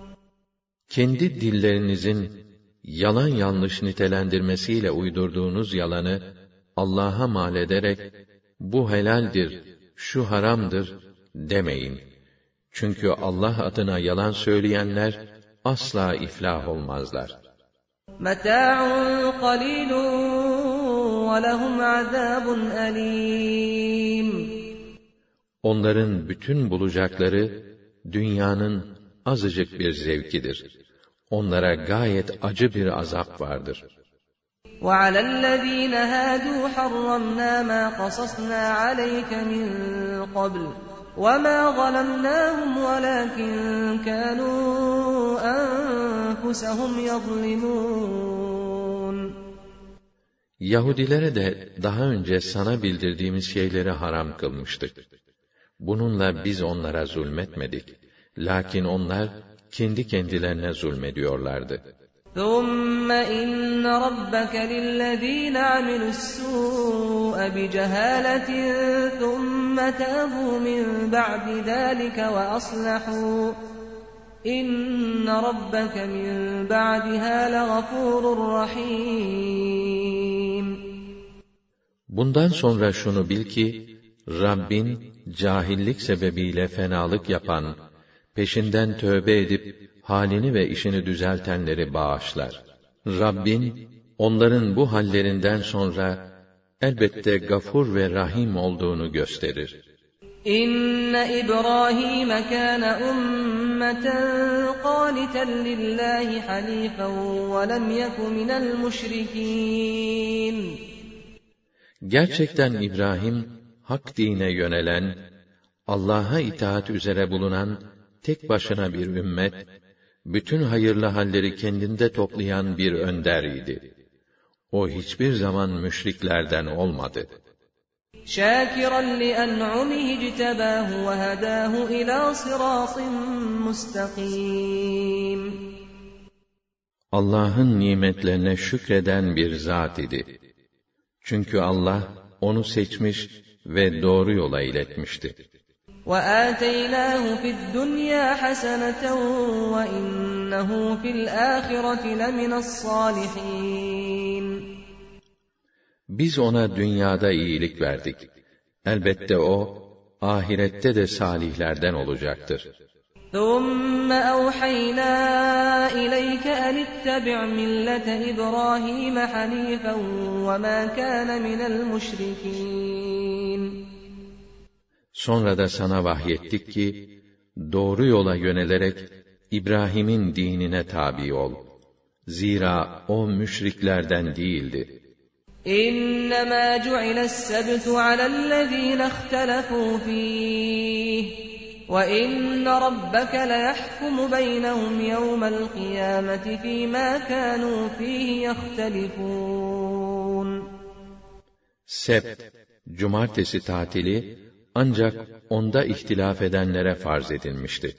S1: Kendi dillerinizin yalan yanlış nitelendirmesiyle uydurduğunuz yalanı Allah'a mal ederek bu helaldir, şu haramdır demeyin. Çünkü Allah adına yalan söyleyenler asla iflah olmazlar.
S2: Meta'un qalilun ve lehum azabun alim.
S1: Onların bütün bulacakları dünyanın azıcık bir zevkidir. Onlara gayet acı bir azap vardır.
S2: وَعَلَى الَّذ۪ينَ هَادُوا حَرَّمْنَا مَا قَصَصْنَا عَلَيْكَ مِنْ قَبْلِ وَمَا ظَلَمْنَاهُمْ وَلَكِنْ كَانُوا أَنفُسَهُمْ يَظْلِمُونَ.
S1: Yahudilere de daha önce sana bildirdiğimiz şeyleri haram kılmıştık. Bununla biz onlara zulmetmedik. Lakin onlar kendi kendilerine zulmediyorlardı.
S2: ثُمَّ إِنَّ رَبَّكَ لِلَّذ۪ينَ عَمِلُوا السُّوءَ بِجَهَالَةٍ ثُمَّ تَابُوا مِنْ بَعْدِ ذَٰلِكَ وَأَصْلَحُوا إِنَّ رَبَّكَ مِنْ بَعْدِهَا لَغَفُورٌ رَحِيمٌ.
S1: Bundan sonra şunu bil ki, Rabbin cahillik sebebiyle fenalık yapan, peşinden tövbe edip halini ve işini düzeltenleri bağışlar. Rabbin onların bu hallerinden sonra elbette gafur ve rahim olduğunu gösterir.
S2: İnne İbrahim kâne ummeten qâniten lillâhi hanîfen ve lem yeku minel müşrikîn.
S1: Gerçekten İbrahim, hak dine yönelen, Allah'a itaat üzere bulunan tek başına bir ümmet, bütün hayırlı halleri kendinde toplayan bir önder idi. O hiçbir zaman müşriklerden olmadı.
S2: شَاكِرًا لِأَنْعُمِهِ اجْتَبَاهُ وَهَدَاهُ إِلَى صِرَاطٍ مُسْتَقِيمٍ.
S1: Allah'ın nimetlerine şükreden bir zat idi. Çünkü Allah onu seçmiş ve doğru yola iletmişti.
S2: وَآتَيْنَاهُ فِي الدُّنْيَا حَسَنَةً وَإِنَّهُ فِي الْآخِرَةِ لَمِنَ الصَّالِحِينَ.
S1: Biz ona dünyada iyilik verdik. Elbette o, ahirette de salihlerden olacaktır.
S2: ثُمَّ أَوْحَيْنَا إِلَيْكَ أَنِ اتَّبِعْ مِلَّةَ إِبْرَاهِيمَ حَنِيفًا وَمَا كَانَ مِنَ الْمُشْرِكِينَ.
S1: Sonra da sana vahyettik ki, doğru yola yönelerek İbrahim'in dinine tabi ol. Zira o müşriklerden değildi.
S2: إِنَّمَا جُعِلَ السَّبْتُ عَلَى الَّذ۪ينَ اخْتَلَفُوا فِيهِ وَإِنَّ رَبَّكَ لَيَحْكُمُ بَيْنَهُمْ يَوْمَ الْقِيَامَةِ فِيمَا كَانُوا فِيهِ يَخْتَلِفُونَ.
S1: Sebt, cumartesi tatili, ancak onda ihtilaf edenlere farz edilmişti.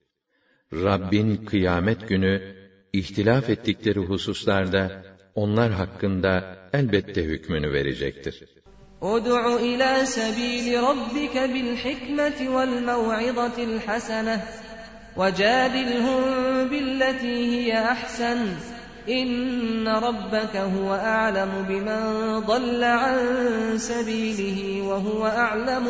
S1: Rabbin kıyamet günü, ihtilaf ettikleri hususlarda, onlar hakkında elbette hükmünü verecektir.
S2: اُدْعُ إِلَى سَب۪يلِ رَبِّكَ بِالْحِكْمَةِ وَالْمَوْعِظَةِ الْحَسَنَةِ وَجَادِلْهُمْ بِالَّتِي هِيَ أَحْسَنُ إِنَّ رَبَّكَ هُوَ أَعْلَمُ بِمَنْ ضَلَّ عَنْ سَب۪يلِهِ وَهُوَ أَعْلَمُ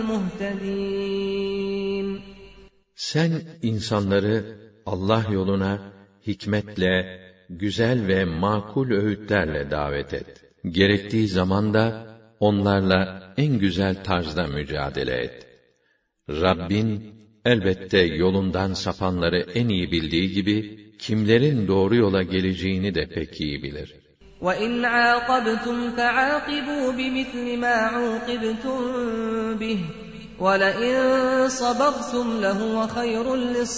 S2: بِالْمُهْتَدِينَ.
S1: Sen insanları Allah yoluna hikmetle, güzel ve makul öğütlerle davet et. Gerektiği zaman da onlarla en güzel tarzda mücadele et. Rabbin elbette yolundan sapanları en iyi bildiği gibi, kimlerin doğru yola geleceğini de pek iyi bilir.
S2: وَإِنْ عَاقَبْتُمْ فَعَاقِبُوا بِمِثْلِ مَا عُوقِبْتُمْ بِهِ وَلَئِنْ صَبَرْتُمْ لَهُوَ خَيْرٌ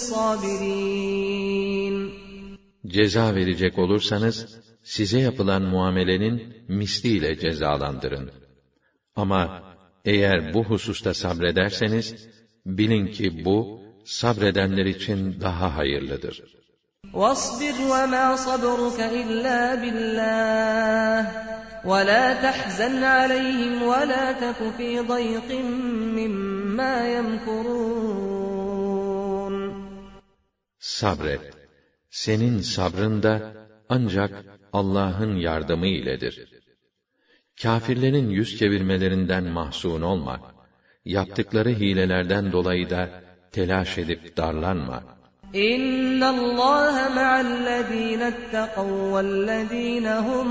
S2: لِلصَّابِرِينَ.
S1: Ceza verecek olursanız, size yapılan muamelenin misliyle cezalandırın. Ama eğer bu hususta sabrederseniz, bilin ki bu, sabredenler için daha hayırlıdır.
S2: وَاصْبِرْ وَمَا صَبْرُكَ إِلَّا بِاللّٰهِ وَلَا تَحْزَنْ عَلَيْهِمْ وَلَا تَكُ فِي ضَيْقٍ مِّمَّا يَمْكُرُونَ.
S1: Sabret. Senin sabrın da ancak Allah'ın yardımı iledir. Kâfirlerin yüz çevirmelerinden mahzun olma. Yaptıkları hilelerden dolayı da telaş edip darlanma.
S2: İnnallâhe ma'allezîne ittekav vellezîne hum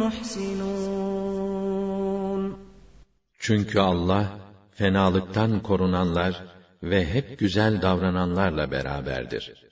S2: muhsinûn.
S1: Çünkü Allah, fenalıktan korunanlar ve hep güzel davrananlarla beraberdir.